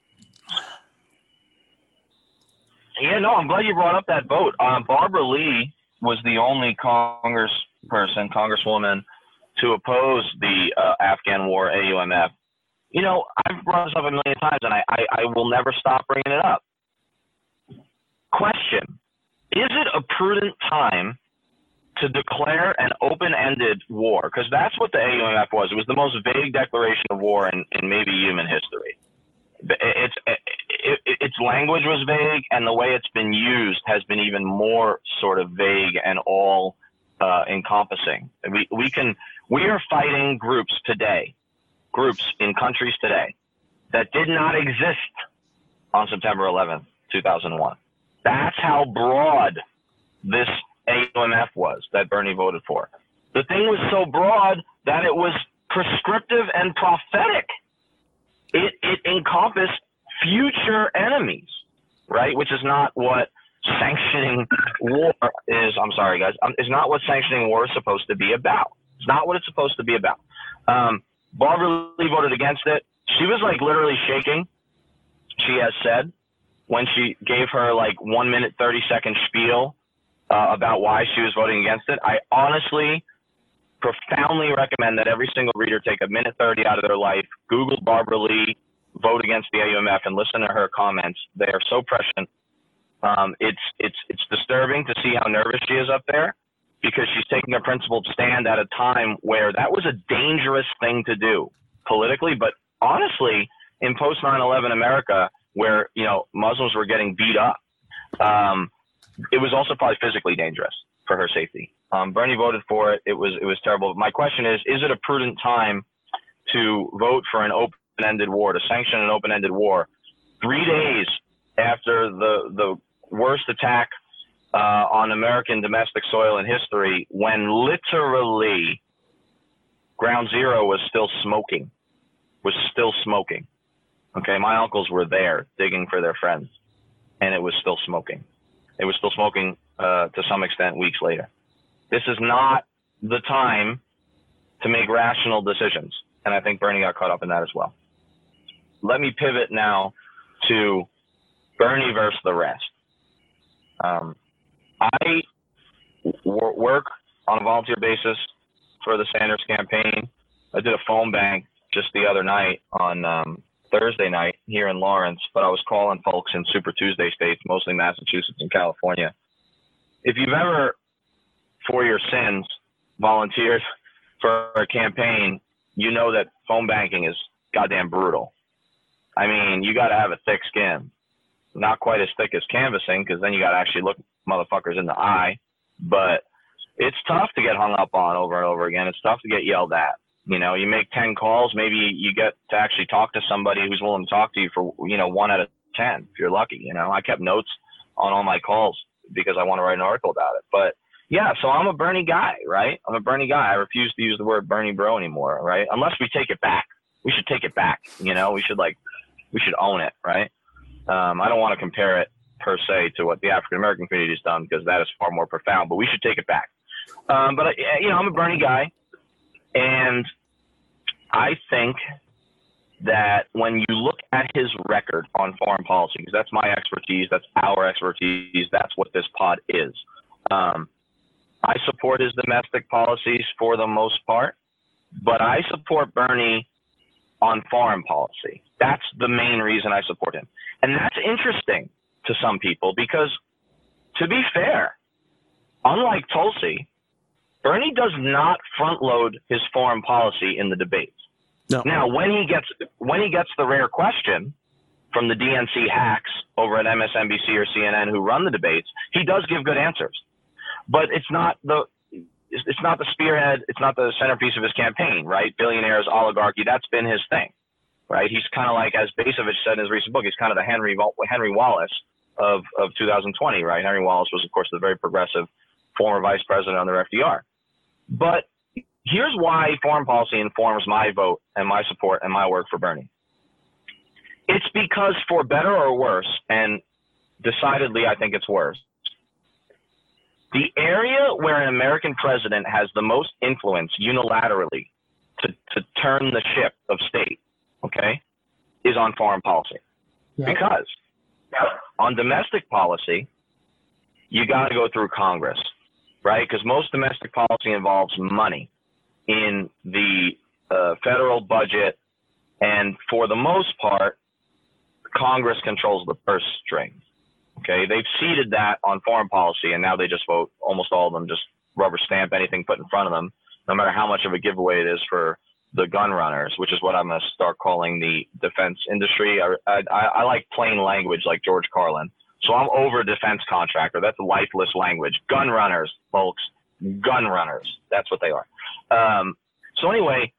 Speaker 4: Yeah, no, I'm glad you brought up that vote. Um, Barbara Lee was the only congressperson, congresswoman, to oppose the uh, Afghan war, A U M F. You know, I've brought this up a million times, and I, I, I will never stop bringing it up. Question: is it a prudent time to declare an open-ended war? Because that's what the A U M F was. It was the most vague declaration of war in, in maybe human history. It's it, it, its language was vague, and the way it's been used has been even more sort of vague and all uh, encompassing. We we can we are fighting groups today. Groups in countries today that did not exist on September eleventh, two thousand one. That's how broad this A U M F was that Bernie voted for. The thing was so broad that it was prescriptive and prophetic. It, it encompassed future enemies, right? Which is not what sanctioning war is. I'm sorry, guys. Um, it's not what sanctioning war is supposed to be about. It's not what it's supposed to be about. Um, Barbara Lee voted against it. She was like literally shaking, she has said, when she gave her like one minute, thirty second spiel uh, about why she was voting against it. I honestly profoundly recommend that every single reader take a minute thirty out of their life, Google Barbara Lee, vote against the A U M F, and listen to her comments. They are so prescient. Um, it's, it's, it's disturbing to see how nervous she is up there, because she's taking a principled stand at a time where that was a dangerous thing to do politically, but honestly, in post nine eleven America, where, you know, Muslims were getting beat up, um, it was also probably physically dangerous for her safety. Um, Bernie voted for it. It was, it was terrible. My question is, is it a prudent time to vote for an open-ended war, to sanction an open-ended war, three days after the, the worst attack uh, on American domestic soil and history when literally Ground Zero was still smoking, was still smoking. Okay, my uncles were there digging for their friends, and it was still smoking. It was still smoking uh, to some extent weeks later. This is not the time to make rational decisions, and I think Bernie got caught up in that as well. Let me pivot now to Bernie versus the rest. Um, I w- work on a volunteer basis for the Sanders campaign. I did a phone bank just the other night on um, Thursday night here in Lawrence, but I was calling folks in Super Tuesday states, mostly Massachusetts and California. If you've ever, for your sins, volunteered for a campaign, you know that phone banking is goddamn brutal. I mean, you got to have a thick skin. Not quite as thick as canvassing, because then you got to actually look motherfuckers in the eye. But it's tough to get hung up on over and over again. It's tough to get yelled at. You know, you make ten calls, maybe you get to actually talk to somebody who's willing to talk to you for, you know, one out of ten, if you're lucky. You know, I kept notes on all my calls because I want to write an article about it. But yeah, so I'm a Bernie guy, right? I'm a Bernie guy. I refuse to use the word Bernie bro anymore, right? Unless we take it back. We should take it back. You know, we should like, we should own it, right? Um, I don't want to compare it per se to what the African American community has done, because that is far more profound, but we should take it back. Um, but, you know, I'm a Bernie guy, and I think that when you look at his record on foreign policy, because that's my expertise, that's our expertise, that's what this pod is. Um, I support his domestic policies for the most part, but I support Bernie on foreign policy. That's the main reason I support him. And that's interesting to some people because, to be fair, unlike Tulsi, Bernie does not front load his foreign policy in the debates.
Speaker 1: No.
Speaker 4: Now, when he gets when he gets the rare question from the D N C hacks over at M S N B C or C N N who run the debates, he does give good answers. But it's not the it's not the spearhead, it's not the centerpiece of his campaign, right? Billionaires, oligarchy, that's been his thing, right? He's kind of like, as Bacevich said in his recent book, he's kind of the Henry Henry Wallace of of two thousand twenty, right? Henry Wallace was, of course, the very progressive former vice president under F D R. But here's why foreign policy informs my vote and my support and my work for Bernie. It's because, for better or worse, and decidedly I think it's worse, the area where an American president has the most influence unilaterally to, to turn the ship of state, okay, is on foreign policy. Yeah. Because on domestic policy, you got to go through Congress, right? Because most domestic policy involves money in the uh, federal budget, and for the most part, Congress controls the purse strings. Okay, they've ceded that on foreign policy, and now they just vote. Almost all of them just rubber stamp anything put in front of them, no matter how much of a giveaway it is for the gun runners, which is what I'm going to start calling the defense industry. I, I, I like plain language like George Carlin. So I'm over defense contractor. That's lifeless language. Gun runners, folks. Gun runners. That's what they are. Um, so anyway,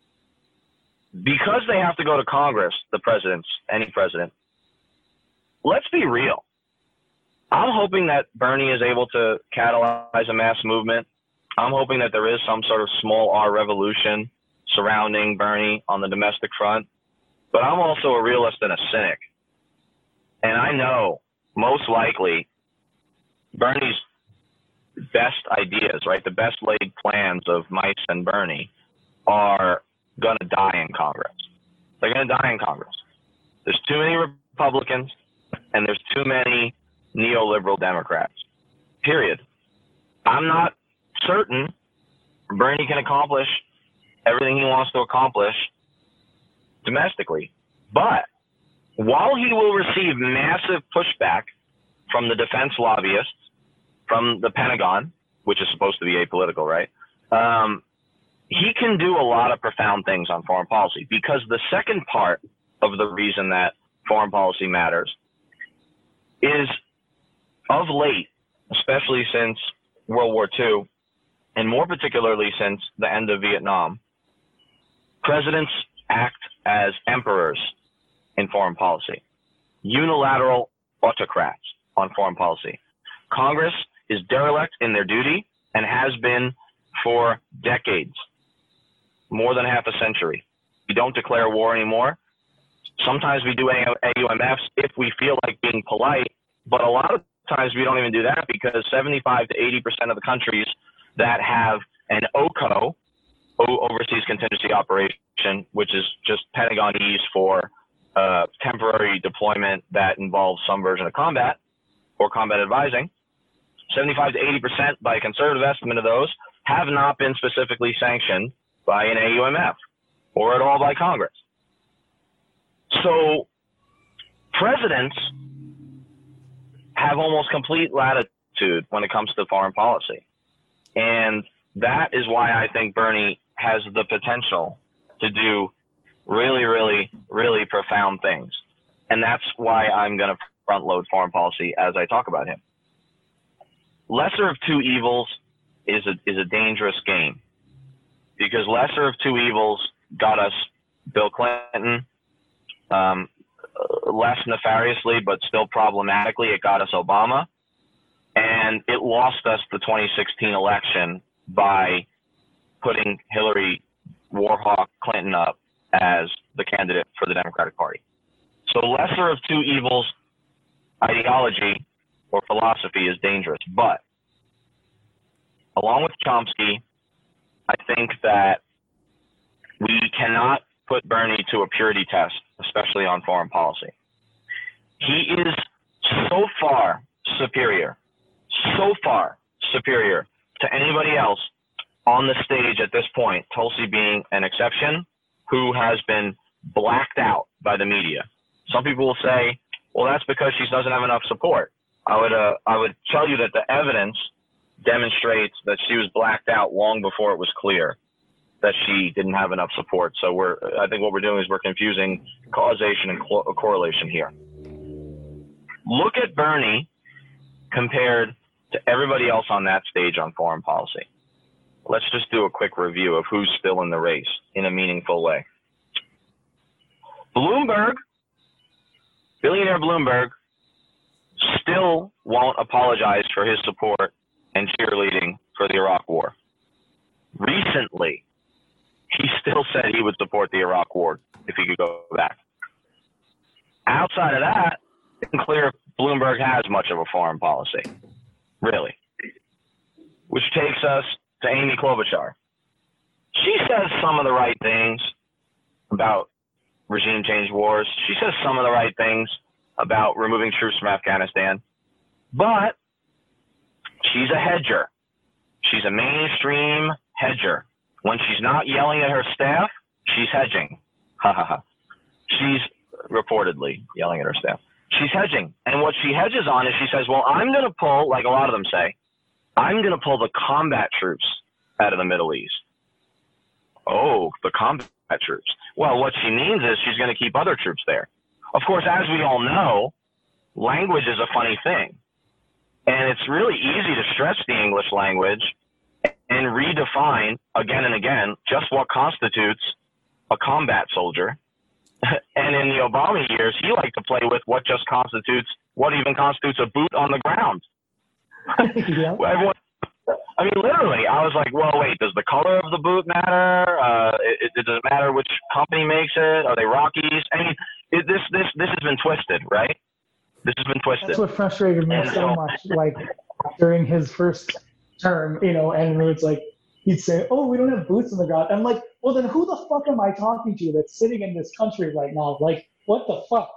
Speaker 4: because they have to go to Congress, the presidents, any president, let's be real. I'm hoping that Bernie is able to catalyze a mass movement. I'm hoping that there is some sort of small R revolution surrounding Bernie on the domestic front. But I'm also a realist and a cynic. And I know most likely Bernie's best ideas, right, the best laid plans of Mice and Bernie are going to die in Congress. They're going to die in Congress. There's too many Republicans and there's too many neoliberal Democrats, period. I'm not certain Bernie can accomplish everything he wants to accomplish domestically. But while he will receive massive pushback from the defense lobbyists, from the Pentagon, which is supposed to be apolitical, right? Um, he can do a lot of profound things on foreign policy, because the second part of the reason that foreign policy matters is, of late, especially since World War Two, and more particularly since the end of Vietnam, presidents act as emperors in foreign policy, unilateral autocrats on foreign policy. Congress is derelict in their duty and has been for decades, more than half a century. We don't declare war anymore. Sometimes we do A U M Fs if we feel like being polite, but a lot of times we don't even do that because seventy-five to eighty percent of the countries that have an O C O, Overseas Contingency Operation, which is just Pentagonese for uh, temporary deployment that involves some version of combat or combat advising, seventy-five to eighty percent by a conservative estimate of those have not been specifically sanctioned by an A U M F or at all by Congress. So presidents have almost complete latitude when it comes to foreign policy. And that is why I think Bernie has the potential to do really, really, really profound things. And that's why I'm going to front load foreign policy as I talk about him. Lesser of two evils is a, is a dangerous game, because lesser of two evils got us Bill Clinton, um, less nefariously, but still problematically, it got us Obama, and it lost us the twenty sixteen election by putting Hillary Warhawk Clinton up as the candidate for the Democratic Party. So lesser of two evils ideology or philosophy is dangerous, but along with Chomsky, I think that we cannot put Bernie to a purity test, especially on foreign policy. He is so far superior, so far superior to anybody else on the stage at this point, Tulsi being an exception, who has been blacked out by the media. Some people will say, well, that's because she doesn't have enough support. I would, uh, I would tell you that the evidence demonstrates that she was blacked out long before it was clear that she didn't have enough support. So we're, I think what we're doing is we're confusing causation and co- correlation here. Look at Bernie compared to everybody else on that stage on foreign policy. Let's just do a quick review of who's still in the race in a meaningful way. Bloomberg, billionaire Bloomberg, still won't apologize for his support and cheerleading for the Iraq War. Recently, he still said he would support the Iraq War if he could go back. Outside of that, it's unclear if Bloomberg has much of a foreign policy, really. Which takes us to Amy Klobuchar. She says some of the right things about regime change wars. She says some of the right things about removing troops from Afghanistan. But she's a hedger. She's a mainstream hedger. When she's not yelling at her staff, she's hedging. Ha ha ha. She's reportedly yelling at her staff. She's hedging. And what she hedges on is she says, well, I'm going to pull, like a lot of them say, I'm going to pull the combat troops out of the Middle East. Oh, the combat troops. Well, what she means is she's going to keep other troops there. Of course, as we all know, language is a funny thing. And it's really easy to stretch the English language and redefine again and again just what constitutes a combat soldier. And in the Obama years, he liked to play with what just constitutes, what even constitutes a boot on the ground. Yeah. Everyone, I mean, literally, I was like, well, wait, does the color of the boot matter? Uh, it, it, does it matter which company makes it? Are they Rockies? I mean, it, this, this, this has been twisted, right? This has been twisted.
Speaker 3: That's what frustrated me and so much. Like during his first term, you know, and it's like, he'd say, oh, we don't have boots on the ground. I'm like, well, then who the fuck am I talking to that's sitting in this country right now? Like, what the fuck?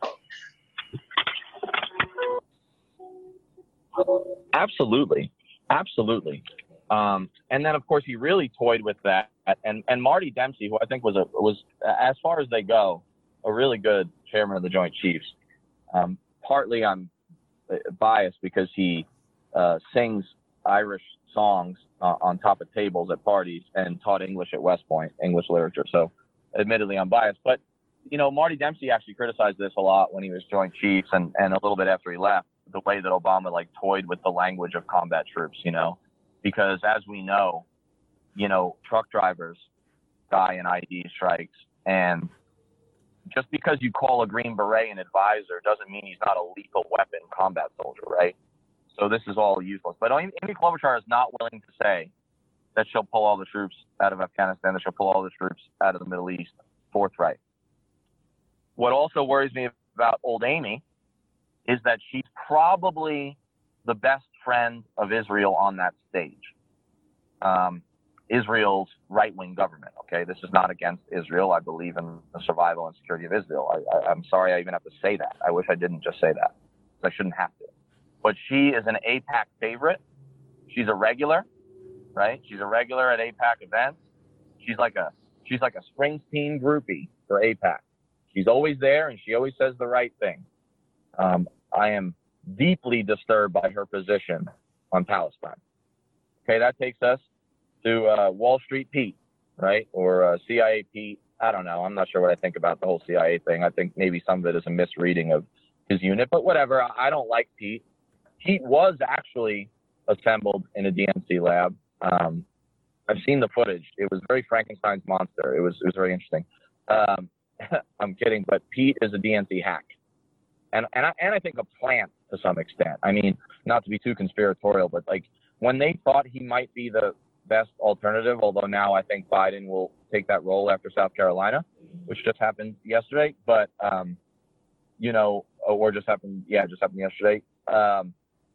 Speaker 2: Absolutely. Absolutely. Um, and then, of course, he really toyed with that. And, and Marty Dempsey, who I think was, a, was, as far as they go, a really good chairman of the Joint Chiefs. Um, partly I'm biased because he uh, sings Irish songs uh, on top of tables at parties and taught English at West Point, English literature. So admittedly, I'm biased. But, you know, Marty Dempsey actually criticized this a lot when he was Joint Chiefs and, and a little bit after he left, the way that Obama, like, toyed with the language of combat troops, you know, because as we know, you know, truck drivers die in I E D strikes. And just because you call a Green Beret an advisor doesn't mean he's not a lethal weapon combat soldier, right? So this is all useless. But Amy Klobuchar is not willing to say that she'll pull all the troops out of Afghanistan, that she'll pull all the troops out of the Middle East forthright. What also worries me about old Amy is that she's probably the best friend of Israel on that stage. Um, Israel's right-wing government, okay? This is not against Israel. I believe in the survival and security of Israel. I, I, I'm sorry I even have to say that. I wish I didn't just say that. I shouldn't have to. But she is an AIPAC favorite. She's a regular, right? She's a regular at AIPAC events. She's like a she's like a Springsteen groupie for AIPAC. She's always there, and she always says the right thing. Um, I am deeply disturbed by her position on Palestine. Okay, that takes us to uh, Wall Street Pete, right? Or uh, C I A Pete. I don't know. I'm not sure what I think about the whole C I A thing. I think maybe some of it is a misreading of his unit, but whatever. I don't like Pete. Pete was actually assembled in a D N C lab. Um, I've seen the footage. It was very Frankenstein's monster. It was it was very interesting. Um, I'm kidding, but Pete is a D N C hack, and and I, and I think a plant to some extent. I mean, not to be too conspiratorial, but like when they thought he might be the best alternative, although now I think Biden will take that role after South Carolina, which just happened yesterday. But um, you know, or just happened, yeah, just happened yesterday. Um,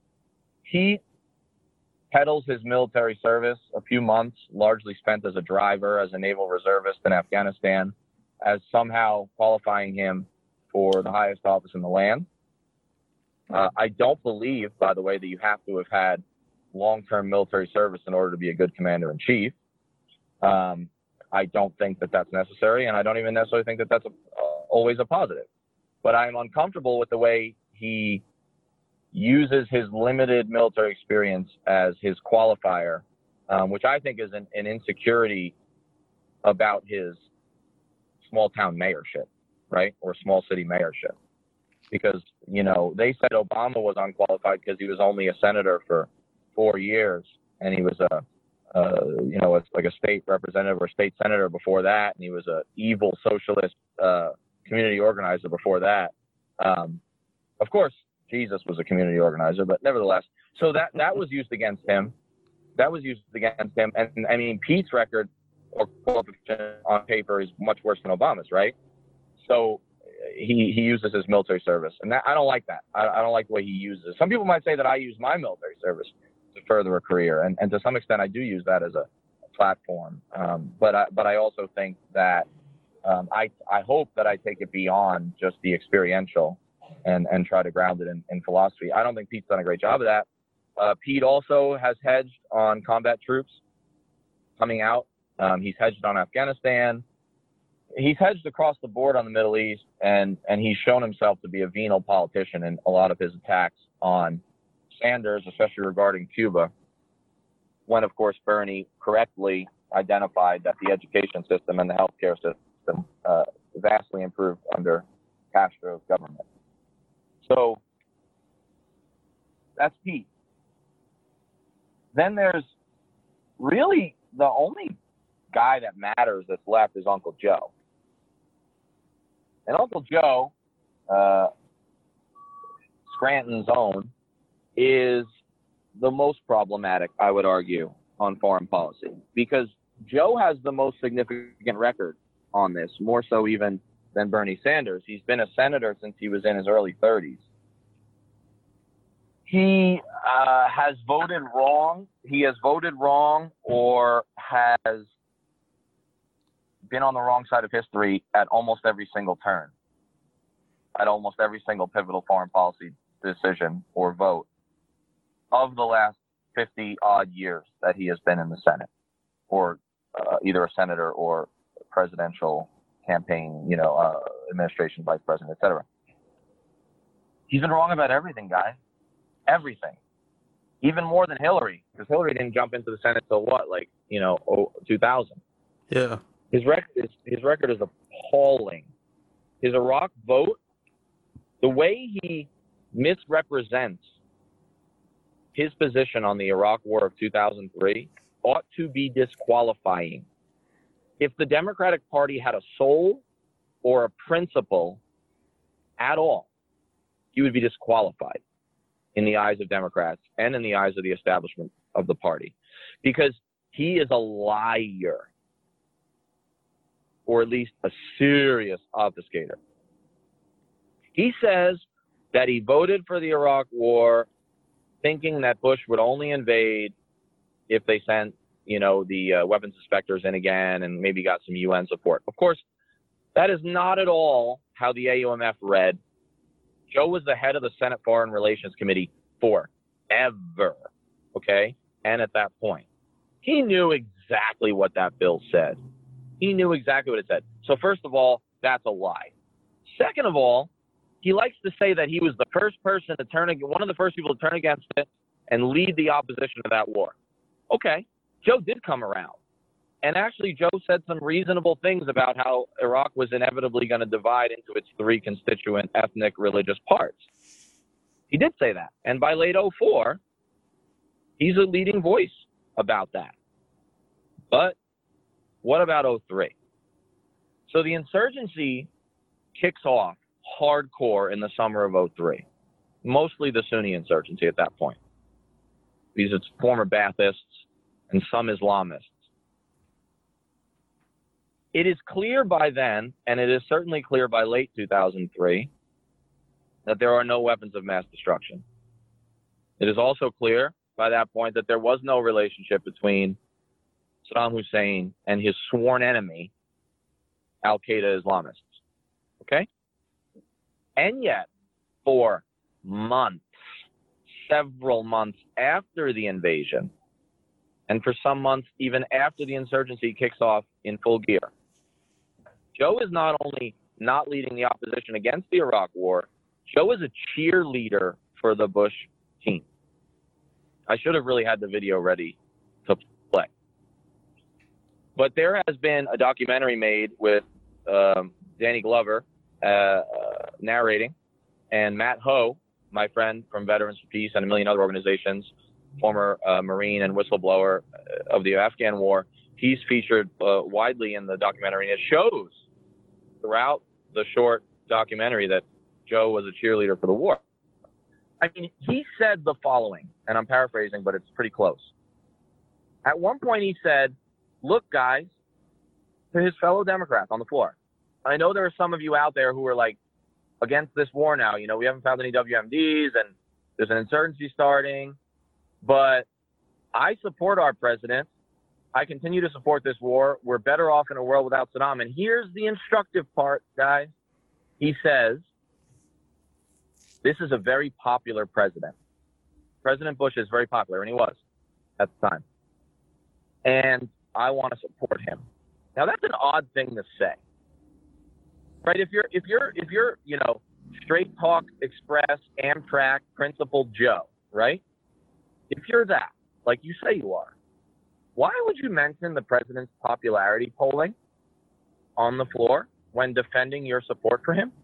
Speaker 2: he peddles his military service, a few months, largely spent as a driver, as a naval reservist in Afghanistan, as somehow qualifying him for the highest office in the land. Uh, I don't believe, by the way, that you have to have had long-term military service in order to be a good commander-in-chief. Um, I don't think that that's necessary, and I don't even necessarily think that that's a, uh, always a positive. But I'm uncomfortable with the way he uses his limited military experience as his qualifier, um, which I think is an, an insecurity about his small town mayorship, right? Or small city mayorship. Because, you know, they said Obama was unqualified because he was only a senator for four years and he was a, uh, you know, it's like a state representative or state senator before that. And he was a evil socialist uh, community organizer before that. Um, of course, Jesus was a community organizer, but nevertheless, so that, that was used against him. That was used against him. And I mean, Pete's record or qualification on paper is much worse than Obama's, right? So he, he uses his military service. And that, I don't like that. I, I don't like the way he uses it. Some people might say that I use my military service to further a career. And, and to some extent, I do use that as a, a platform. Um, but, I, but I also think that um, I, I hope that I take it beyond just the experiential and, and try to ground it in, in philosophy. I don't think Pete's done a great job of that. Uh, Pete also has hedged on combat troops coming out. Um, he's hedged on Afghanistan. He's hedged across the board on the Middle East, and, and he's shown himself to be a venal politician in a lot of his attacks on Sanders, especially regarding Cuba, when, of course, Bernie correctly identified that the education system and the healthcare system uh, vastly improved under Castro's government. So that's Pete. Then there's really the only guy that matters that's left is Uncle Joe. And Uncle Joe, uh, Scranton's own, is the most problematic, I would argue, on foreign policy. Because Joe has the most significant record on this, more so even than Bernie Sanders. He's been a senator since he was in his early thirties. He uh, has voted wrong. He has voted wrong or has been on the wrong side of history at almost every single turn, at almost every single pivotal foreign policy decision or vote of the last fifty odd years that he has been in the Senate, or uh, either a senator or presidential campaign, you know, uh, administration, vice president, et cetera. He's been wrong about everything, guys. Everything. Even more than Hillary, because Hillary didn't jump into the Senate till what, like, you know, oh, two thousand.
Speaker 1: Yeah.
Speaker 2: His record is his record is appalling. His Iraq vote, the way he misrepresents his position on the Iraq War of two thousand three ought to be disqualifying. If the Democratic Party had a soul or a principle at all, he would be disqualified. in the eyes of Democrats and in the eyes of the establishment of the party, because he is a liar, or at least a serious obfuscator. He says that he voted for the Iraq War thinking that Bush would only invade if they sent, you know, the uh, weapons inspectors in again and maybe got some U N support. Of course, that is not at all how the A U M F read. Joe was the head of the Senate Foreign Relations Committee forever, okay? And at that point, he knew exactly what that bill said. He knew exactly what it said. So first of all, that's a lie. Second of all, he likes to say that he was the first person to turn, one of the first people to turn against it and lead the opposition to that war. Okay, Joe did come around. And actually, Joe said some reasonable things about how Iraq was inevitably going to divide into its three constituent ethnic religious parts. He did say that. And by late oh four, he's a leading voice about that. But what about oh three? So the insurgency kicks off hardcore in the summer of oh three, mostly the Sunni insurgency at that point. These are former Baathists and some Islamists. It is clear by then, and it is certainly clear by late two thousand three, that there are no weapons of mass destruction. It is also clear by that point that there was no relationship between Saddam Hussein and his sworn enemy, Al-Qaeda Islamists. Okay? And yet, for months, several months after the invasion, and for some months even after the insurgency kicks off in full gear, Joe is not only not leading the opposition against the Iraq War, Joe is a cheerleader for the Bush team. I should have really had the video ready to play. But there has been a documentary made with um, Danny Glover uh, uh, narrating, and Matt Ho, my friend from Veterans for Peace and a million other organizations, former uh, Marine and whistleblower of the Afghan War, he's featured uh, widely in the documentary, and it shows throughout the short documentary that Joe was a cheerleader for the war. I mean, he said the following, and I'm paraphrasing, but it's pretty close. At one point he said, look, guys, to his fellow Democrats on the floor, I know there are some of you out there who are like against this war now. You know, we haven't found any W M Ds and there's an insurgency starting, but I support our president. I continue to support this war. We're better off in a world without Saddam. And here's the instructive part, guys. He says, this is a very popular president. President Bush is very popular, and he was at the time. And I want to support him. Now that's an odd thing to say, right? If you're, if you're, if you're, you know, Straight Talk Express, Amtrak, Principal Joe, right? If you're that, like you say you are, why would you mention the president's popularity polling on the floor when defending your support for him?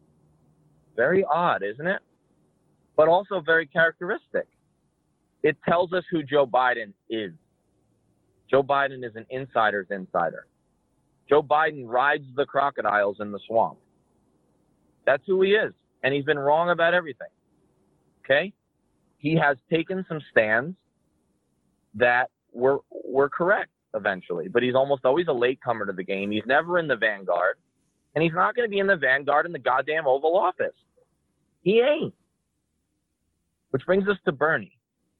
Speaker 2: Very odd, isn't it? But also very characteristic. It tells us who Joe Biden is. Joe Biden is an insider's insider. Joe Biden rides the crocodiles in the swamp. That's who he is. And he's been wrong about everything. Okay? He has taken some stands that were, were correct eventually, but he's almost always a latecomer to the game. He's never in the vanguard, and he's not going to be in the vanguard in the goddamn Oval Office. He ain't. Which brings us to Bernie.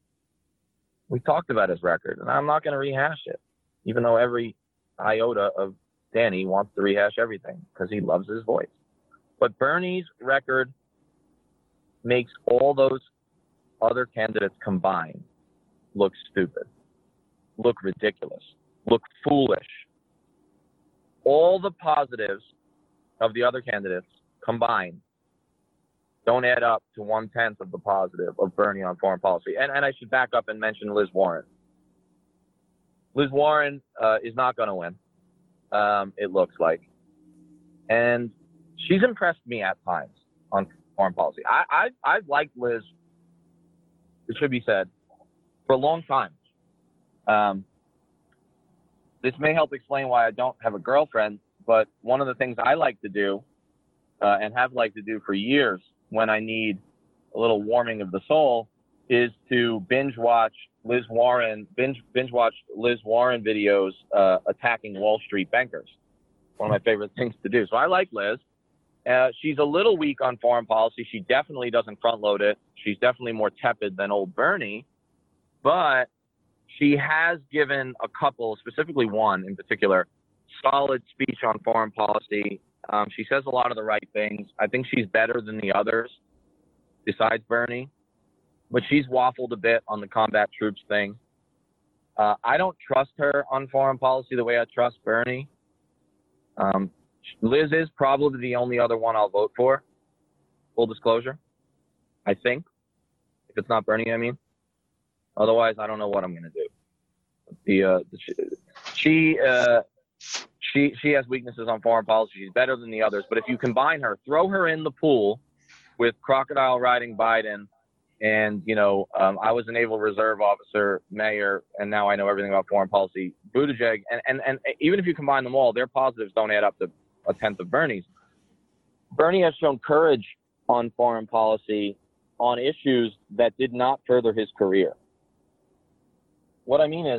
Speaker 2: We talked about his record, and I'm not going to rehash it, even though every iota of Danny wants to rehash everything because he loves his voice. But Bernie's record makes all those other candidates combined look stupid, look ridiculous, look foolish. All the positives of the other candidates combined don't add up to one-tenth of the positive of Bernie on foreign policy. And, and I should back up and mention Liz Warren. Liz Warren uh, is not going to win, um, it looks like. And she's impressed me at times on foreign policy. I, I, I've liked Liz, it should be said, for a long time. Um, this may help explain why I don't have a girlfriend, but one of the things I like to do uh, and have liked to do for years when I need a little warming of the soul, is to binge watch Liz Warren, binge binge watch Liz Warren videos uh, attacking Wall Street bankers. One of my favorite things to do. So I like Liz. Uh, she's a little weak on foreign policy. She definitely doesn't front load it. She's definitely more tepid than old Bernie, but she has given a couple, specifically one in particular, solid speech on foreign policy. Um, she says a lot of the right things. I think she's better than the others besides Bernie, but she's waffled a bit on the combat troops thing. Uh, I don't trust her on foreign policy the way I trust Bernie. Um, Liz is probably the only other one I'll vote for. Full disclosure, I think. If it's not Bernie, I mean. Otherwise, I don't know what I'm going to do. The, uh, the she uh, she she has weaknesses on foreign policy. She's better than the others. But if you combine her, throw her in the pool with crocodile riding Biden, and you know, um, I was a Naval Reserve officer, mayor, and now I know everything about foreign policy. Buttigieg, and and and even if you combine them all, their positives don't add up to a tenth of Bernie's. Bernie has shown courage on foreign policy on issues that did not further his career. What I mean is,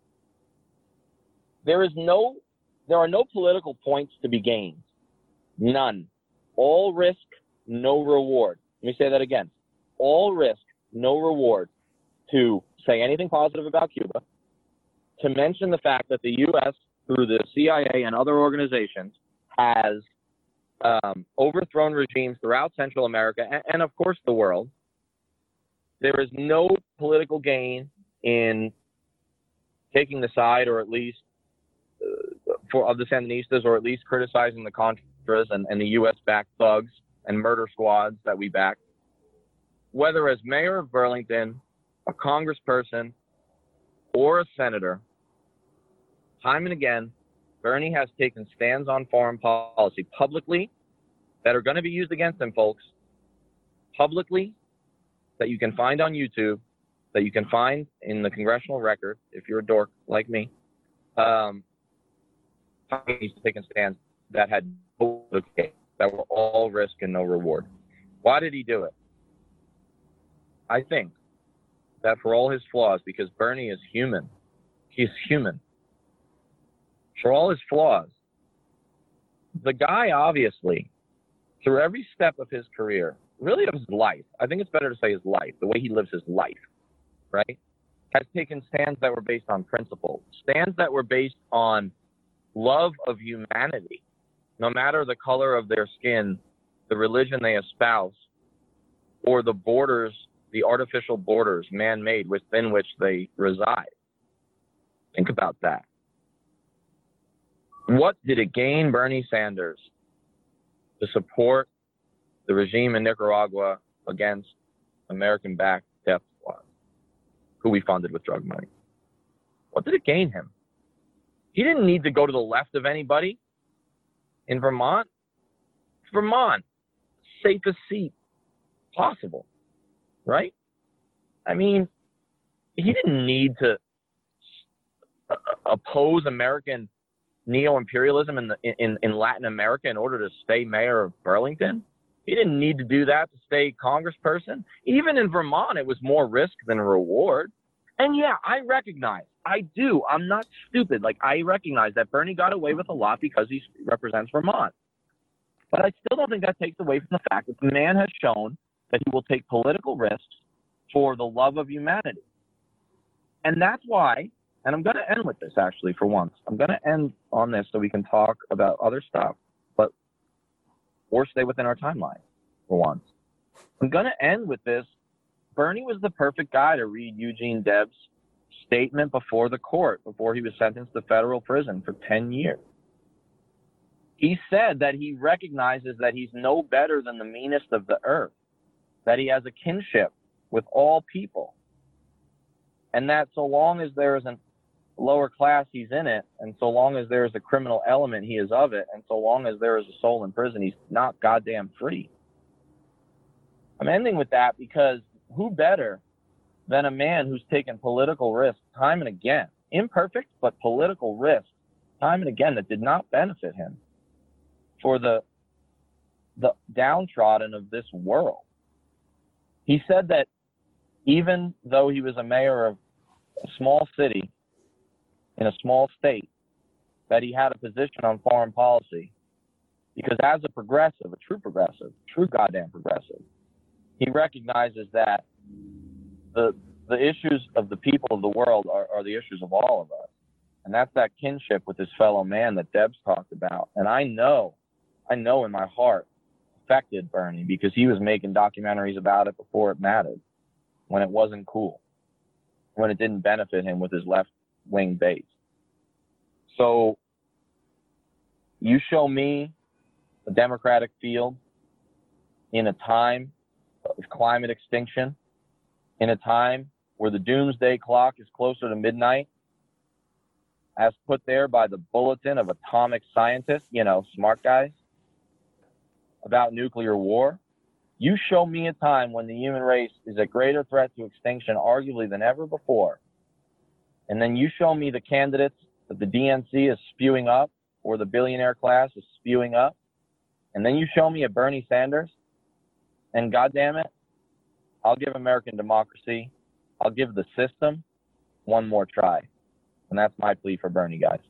Speaker 2: there is no, there are no political points to be gained. None. All risk, no reward. Let me say that again. All risk, no reward to say anything positive about Cuba, to mention the fact that the U S, through the C I A and other organizations, has um, overthrown regimes throughout Central America and, and, of course, the world. There is no political gain in taking the side, or at least uh, for of the Sandinistas, or at least criticizing the Contras and, and the U S-backed thugs and murder squads that we back. Whether as mayor of Burlington, a congressperson, or a senator, time and again, Bernie has taken stands on foreign policy publicly that are going to be used against him, folks. Publicly, that you can find on YouTube, that you can find in the congressional record, if you're a dork like me. Um, he's taken stands that had no gain, that were all risk and no reward. Why did he do it? I think that for all his flaws, because Bernie is human, he's human. For all his flaws, the guy obviously, through every step of his career, really of his life, I think it's better to say his life, the way he lives his life, right, has taken stands that were based on principle, stands that were based on love of humanity, no matter the color of their skin, the religion they espouse, or the borders, the artificial borders, man-made, within which they reside. Think about that. What did it gain Bernie Sanders to support the regime in Nicaragua against American-backed death squads, who we funded with drug money? What did it gain him? He didn't need to go to the left of anybody. In Vermont, Vermont, safest seat possible, right? I mean, he didn't need to oppose American neo-imperialism in, the, in, in Latin America in order to stay mayor of Burlington. He didn't need to do that to stay congressperson. Even in Vermont, it was more risk than reward. And yeah, I recognize, I do, I'm not stupid. Like, I recognize that Bernie got away with a lot because he represents Vermont. But I still don't think that takes away from the fact that the man has shown that he will take political risks for the love of humanity. And that's why, and I'm going to end with this actually for once. I'm going to end on this so we can talk about other stuff, but or stay within our timeline for once. I'm going to end with this. Bernie was the perfect guy to read Eugene Debs' statement before the court, before he was sentenced to federal prison for ten years. He said that he recognizes that he's no better than the meanest of the earth, that he has a kinship with all people, and that so long as there is a lower class, he's in it, and so long as there is a criminal element, he is of it, and so long as there is a soul in prison, he's not goddamn free. I'm ending with that because who better than a man who's taken political risks time and again, imperfect, but political risks time and again that did not benefit him, for the the downtrodden of this world. He said that even though he was a mayor of a small city in a small state, that he had a position on foreign policy because as a progressive, a true progressive, true goddamn progressive, he recognizes that the the issues of the people of the world are, are the issues of all of us. And that's that kinship with his fellow man that Debs talked about. And I know, I know in my heart, affected Bernie because he was making documentaries about it before it mattered, when it wasn't cool, when it didn't benefit him with his left-wing base. So you show me the Democratic field in a time of climate extinction, in a time where the doomsday clock is closer to midnight, as put there by the bulletin of atomic scientists, you know, smart guys, about nuclear war. You show me a time when the human race is a greater threat to extinction, arguably than ever before, and then you show me the candidates that the D N C is spewing up, or the billionaire class is spewing up, and then you show me a Bernie Sanders, and goddamn it, I'll give American democracy, I'll give the system one more try. And that's my plea for Bernie, guys.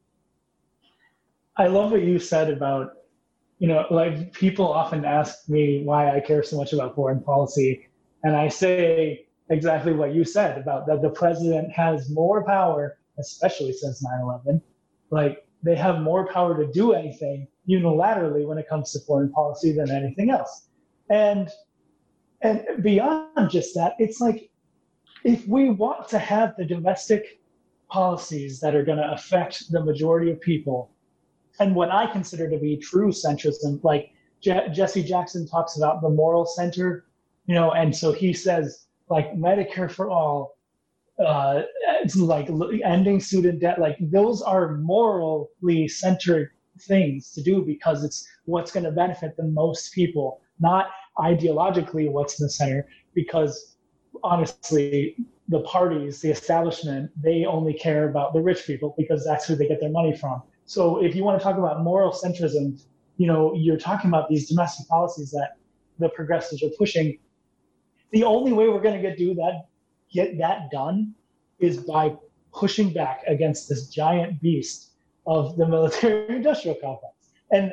Speaker 3: I love what you said about, you know, like people often ask me why I care so much about foreign policy. And I say exactly what you said about that the president has more power, especially since nine eleven. Like they have more power to do anything unilaterally when it comes to foreign policy than anything else. And and beyond just that, it's like, if we want to have the domestic policies that are going to affect the majority of people, and what I consider to be true centrism, like Je- Jesse Jackson talks about the moral center, you know, and so he says like Medicare for all, uh, it's like ending student debt, like those are morally centered things to do because it's what's going to benefit the most people, not ideologically what's in the center, because honestly, the parties, the establishment, they only care about the rich people because that's who they get their money from. So if you want to talk about moral centrism, you know, you're talking about these domestic policies that the progressives are pushing. The only way we're going to get do that, get that done is by pushing back against this giant beast of the military-industrial complex. And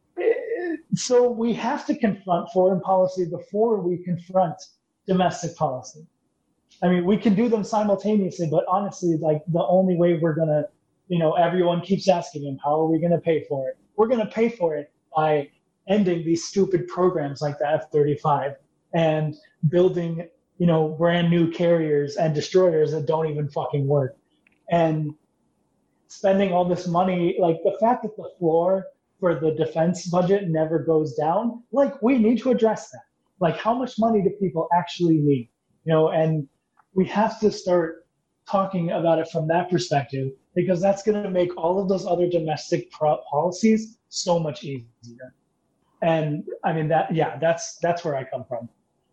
Speaker 3: so we have to confront foreign policy before we confront domestic policy. I mean, we can do them simultaneously, but honestly, like the only way we're going to, you know, everyone keeps asking him, how are we going to pay for it? We're going to pay for it by ending these stupid programs like the F thirty-five and building, you know, brand new carriers and destroyers that don't even fucking work. And spending all this money, like the fact that the floor for the defense budget never goes down, like we need to address that. Like how much money do people actually need? You know, and we have to start talking about it from that perspective, because that's going to make all of those other domestic pro- policies so much easier. And I mean that, yeah, that's that's where I come from.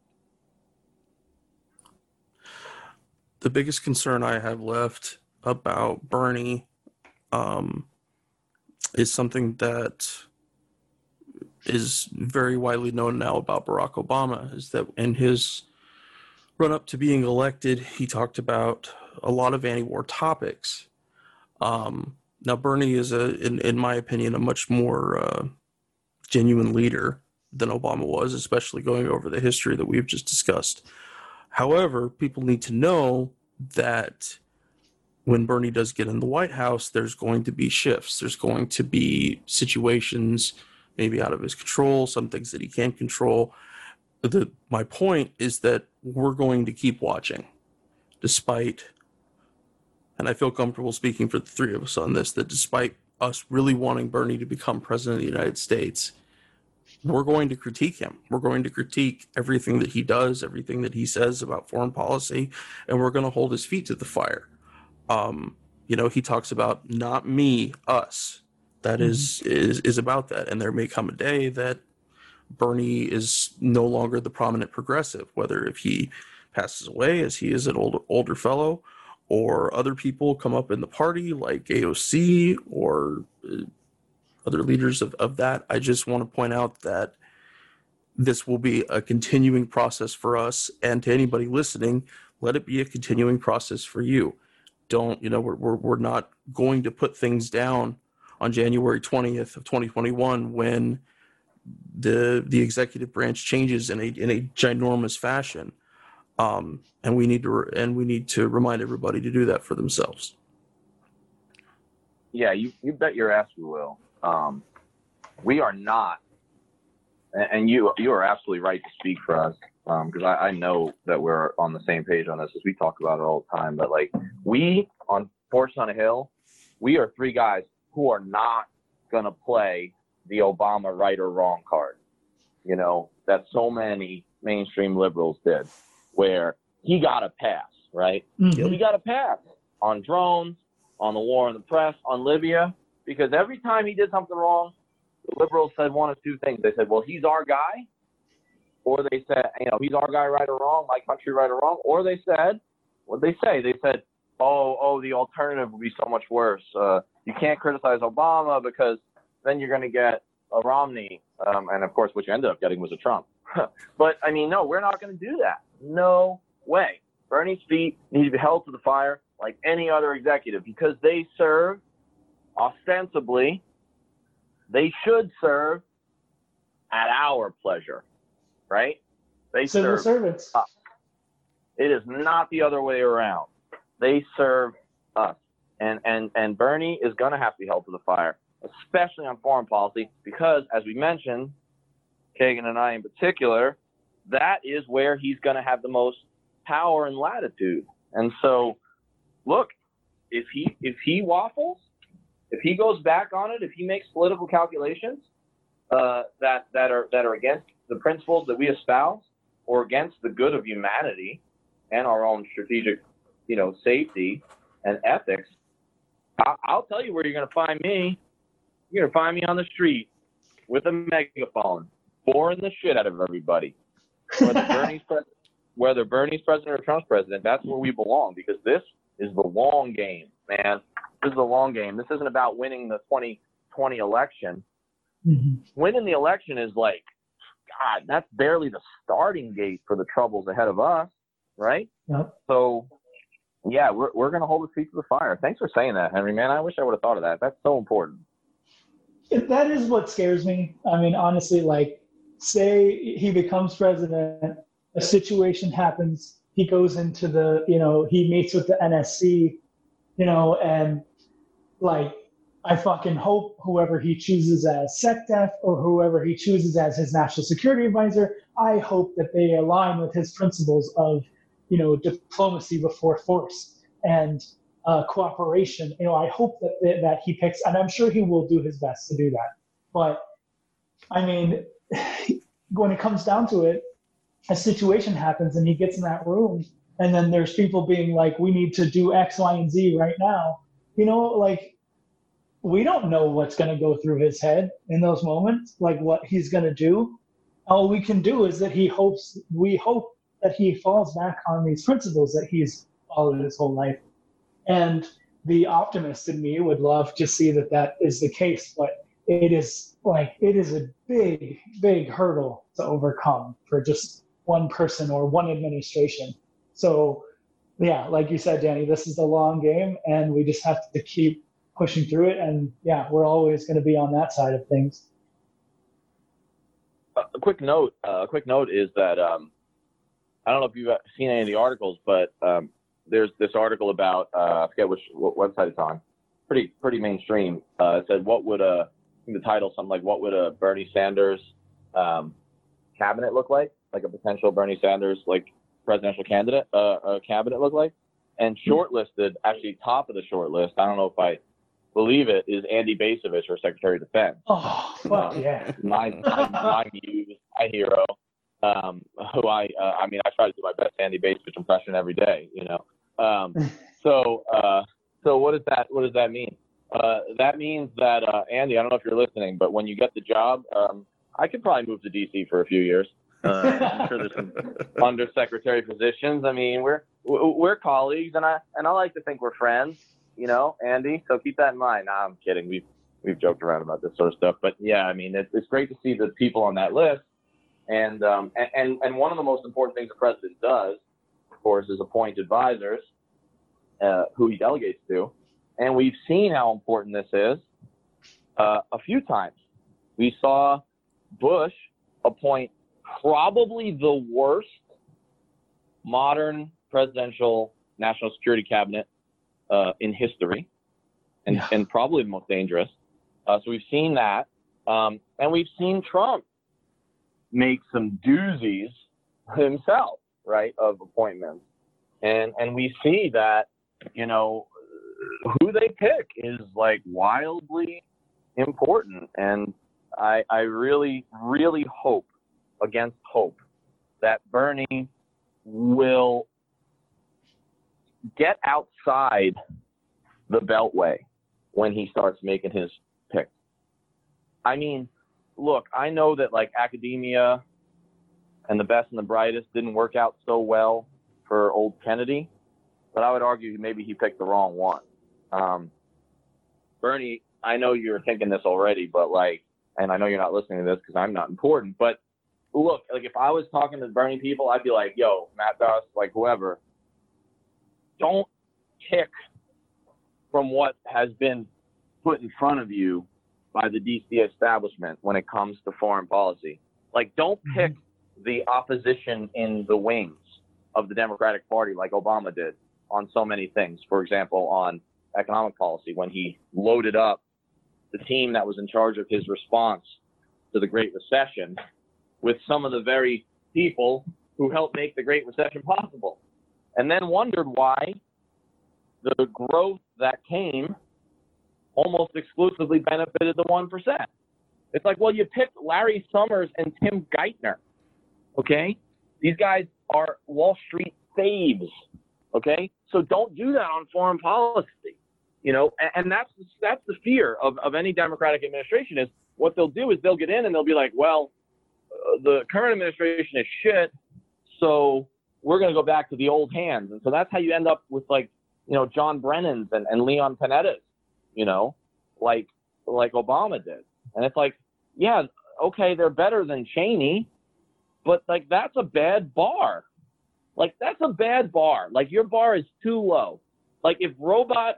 Speaker 1: The biggest concern I have left about Bernie um, is something that is very widely known now about Barack Obama, is that in his run up to being elected, he talked about a lot of anti-war topics. Um, now, Bernie is, a, in, in my opinion, a much more uh, genuine leader than Obama was, especially going over the history that we've just discussed. However, people need to know that when Bernie does get in the White House, there's going to be shifts. There's going to be situations maybe out of his control, some things that he can't control. The, my point is that we're going to keep watching, despite, and I feel comfortable speaking for the three of us on this, that despite us really wanting Bernie to become president of the United States, we're going to critique him. We're going to critique everything that he does, everything that he says about foreign policy, and we're going to hold his feet to the fire. Um, you know, he talks about not me, us. That mm-hmm. is, is is about that. And there may come a day that Bernie is no longer the prominent progressive, whether if he passes away as he is an older, older fellow, or other people come up in the party like A O C or uh, other leaders of, of that. I just want to point out that this will be a continuing process for us, and to anybody listening, let it be a continuing process for you. Don't, you know, we're, we're, we're not going to put things down on January twentieth of twenty twenty-one when the the executive branch changes in a in a ginormous fashion. Um, and we need to re- and we need to remind everybody to do that for themselves.
Speaker 2: Yeah, you, you bet your ass we will. Um, we are not, and you you are absolutely right to speak for us, because um, I, I know that we're on the same page on this, as we talk about it all the time. But like, we on Fortress on a Hill, we are three guys who are not gonna play the Obama right or wrong card, you know, that so many mainstream liberals did, where he got a pass, right?
Speaker 3: Mhm.
Speaker 2: He got a pass on drones, on the war in the press, on Libya, because every time he did something wrong, the liberals said one of two things. They said, well, he's our guy, or they said, you know, he's our guy right or wrong, my country right or wrong, or they said, what did they say? They said, oh, oh, the alternative would be so much worse. Uh, you can't criticize Obama because then you're going to get a Romney. Um, and, of course, what you ended up getting was a Trump. But, I mean, no, we're not going to do that. No way. Bernie's feet need to be held to the fire like any other executive, because they serve, ostensibly, they should serve at our pleasure, right? They
Speaker 3: Civil
Speaker 2: serve
Speaker 3: servants.
Speaker 2: us. It is not the other way around. They serve us. And, and, and Bernie is going to have to be held to the fire, especially on foreign policy, because, as we mentioned, Kagan and I in particular, that is where he's going to have the most power and latitude. And so, look, if he if he waffles, if he goes back on it, if he makes political calculations uh, that that are that are against the principles that we espouse, or against the good of humanity and our own strategic, you know, safety and ethics, I- I'll tell you where you're going to find me. You're going to find me on the street with a megaphone, boring the shit out of everybody. Whether Bernie's president, whether Bernie's president or Trump's president, that's where we belong, because this is the long game, man. This is the long game. This isn't about winning the twenty twenty election.
Speaker 3: Mhm.
Speaker 2: Winning the election is like, God, that's barely the starting gate for the troubles ahead of us, right?
Speaker 3: Yep.
Speaker 2: So, yeah, we're we're going to hold his feet to the fire. Thanks for saying that, Henry, man. I wish I would have thought of that. That's so important.
Speaker 3: That is what scares me. I mean, honestly, like, say he becomes president, a situation happens, he goes into the, you know, he meets with the N S C, you know, and like, I fucking hope whoever he chooses as SecDef or whoever he chooses as his national security advisor, I hope that they align with his principles of, you know, diplomacy before force and uh, cooperation. You know, I hope that that he picks, and I'm sure he will do his best to do that. But I mean, when it comes down to it, a situation happens and he gets in that room, and then there's people being like, we need to do X, Y, and Z right now. You know, like, we don't know what's going to go through his head in those moments, like what he's going to do. All we can do is that he hopes, we hope that he falls back on these principles that he's followed his whole life. And the optimist in me would love to see that that is the case, but it is like, it is a big, big hurdle to overcome for just one person or one administration. So yeah, like you said, Danny, this is a long game, and we just have to keep pushing through it. And yeah, we're always going to be on that side of things.
Speaker 2: A quick note, uh, a quick note is that um, I don't know if you've seen any of the articles, but um, there's this article about uh, I forget which what website it's on, pretty pretty mainstream. Uh, it said, what would a I think the title something like, what would a Bernie Sanders um, cabinet look like, like a potential Bernie Sanders like presidential candidate uh, a cabinet look like, and shortlisted, actually top of the short list, I don't know if I believe it, is Andy Bacevich for Secretary of Defense.
Speaker 3: Oh, fuck
Speaker 2: Um,
Speaker 3: yeah.
Speaker 2: my, my, my muse, my hero, um, who I, uh, I mean, I try to do my best Andy Bacevich impression every day, you know? Um, so, uh, so what does that, what does that mean? Uh, that means that, uh, Andy, I don't know if you're listening, but when you get the job, um, I could probably move to D C for a few years. Uh, I'm sure there's some undersecretary positions. I mean, we're, we're colleagues, and I, and I like to think we're friends, you know, Andy, so keep that in mind. Nah, I'm kidding. We've, we've joked around about this sort of stuff, but yeah, I mean, it's, it's great to see the people on that list. And, um, and, and one of the most important things the president does, of course, is appoint advisors uh, who he delegates to. And we've seen how important this is uh, a few times. We saw Bush appoint probably the worst modern presidential national security cabinet uh, in history, and, yeah. and probably the most dangerous. Uh, so we've seen that. Um, and we've seen Trump make some doozies himself, right, of appointments. And and we see that, you know, who they pick is like wildly important. And I, I really, really hope against hope that Bernie will get outside the Beltway when he starts making his pick. I mean, look, I know that like academia and the best and the brightest didn't work out so well for old Kennedy, but I would argue maybe he picked the wrong one. Um, Bernie, I know you're thinking this already, but like, and I know you're not listening to this because I'm not important, but look, like if I was talking to Bernie people, I'd be like, yo, Matt Duss, like whoever, don't pick from what has been put in front of you by the D C establishment when it comes to foreign policy. Like, don't pick the opposition in the wings of the Democratic Party like Obama did on so many things. For example, on economic policy, when he loaded up the team that was in charge of his response to the Great Recession with some of the very people who helped make the Great Recession possible, and then wondered why the growth that came almost exclusively benefited the one percent. It's like, well, you picked Larry Summers and Tim Geithner, okay? These guys are Wall Street faves, okay? So don't do that on foreign policy, you know? And, and that's that's the fear of, of any Democratic administration is what they'll do is they'll get in and they'll be like, well, uh, the current administration is shit, so we're going to go back to the old hands. And so that's how you end up with, like, you know, John Brennan's and, and Leon Panetta's, you know, like like Obama did. And it's like, yeah, okay, they're better than Cheney, but, like, that's a bad bar. Like, that's a bad bar. Like, your bar is too low. Like, if Robot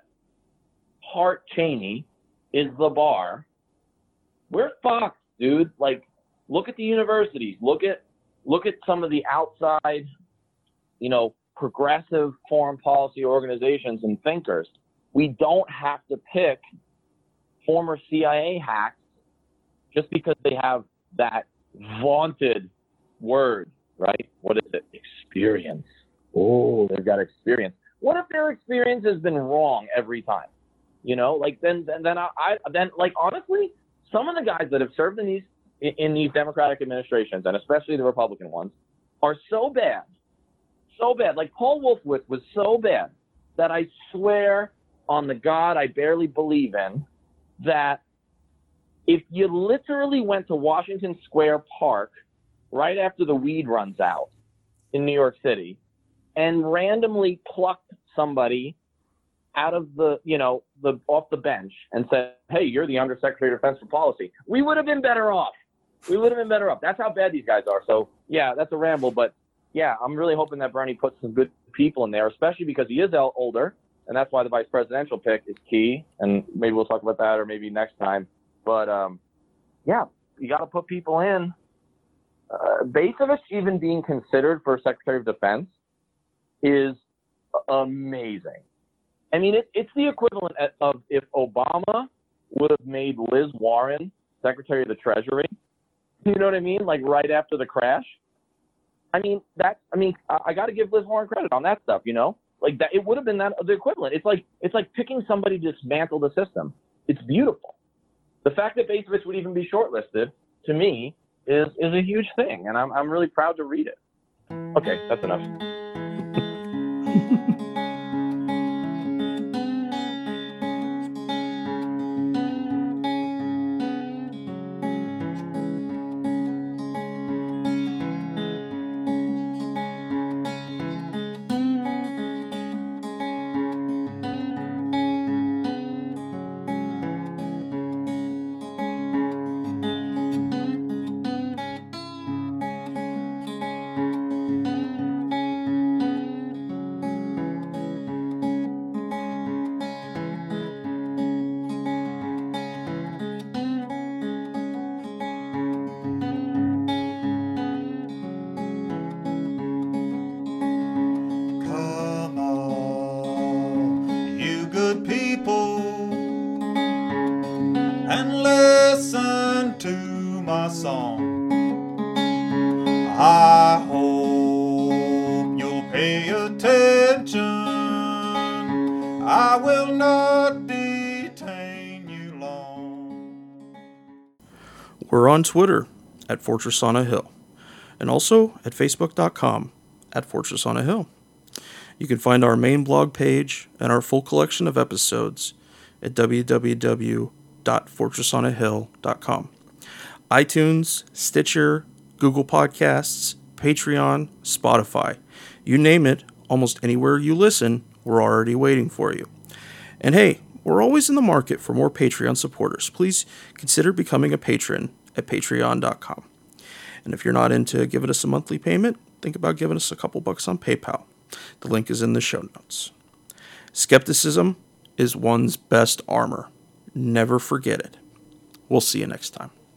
Speaker 2: Hart Cheney is the bar, we're fucked, dude. Like, look at the universities. Look at look at some of the outside, you know, progressive foreign policy organizations and thinkers. We don't have to pick former C I A hacks just because they have that vaunted word, right? What is it? Experience. Oh, they've got experience. What if their experience has been wrong every time? You know, like then, then, then I, I, then, like honestly, some of the guys that have served in these in, in these Democratic administrations, and especially the Republican ones, are so bad, so bad. Like Paul Wolfowitz was so bad that I swear on the God I barely believe in that if you literally went to Washington Square Park right after the weed runs out in New York City and randomly plucked somebody out of the, you know, the off the bench and said, hey, you're the Undersecretary of Defense for Policy, we would have been better off. We would have been better off. That's how bad these guys are. So, yeah, that's a ramble. But, yeah, I'm really hoping that Bernie puts some good people in there, especially because he is older, and that's why the vice presidential pick is key. And maybe we'll talk about that or maybe next time. But, um, yeah, you got to put people in. Uh, Bacevich even being considered for Secretary of Defense is amazing. I mean, it, it's the equivalent of if Obama would have made Liz Warren Secretary of the Treasury. You know what I mean? Like right after the crash. I mean, that. I mean, I, I got to give Liz Warren credit on that stuff. You know, like that. It would have been that the equivalent. It's like it's like picking somebody to dismantle the system. It's beautiful. The fact that Bacevich would even be shortlisted to me is is a huge thing, and I'm I'm really proud to read it. Okay, that's enough.
Speaker 7: song. I hope you'll pay attention. I will not detain you long.
Speaker 1: We're on Twitter at Fortress on a Hill, and also at facebook dot com at Fortress on a Hill. You can find our main blog page and our full collection of episodes at w w w dot fortress on a hill dot com. iTunes, Stitcher, Google Podcasts, Patreon, Spotify. You name it, almost anywhere you listen, we're already waiting for you. And hey, we're always in the market for more Patreon supporters. Please consider becoming a patron at patreon dot com. And if you're not into giving us a monthly payment, think about giving us a couple bucks on PayPal. The link is in the show notes. Skepticism is one's best armor. Never forget it. We'll see you next time.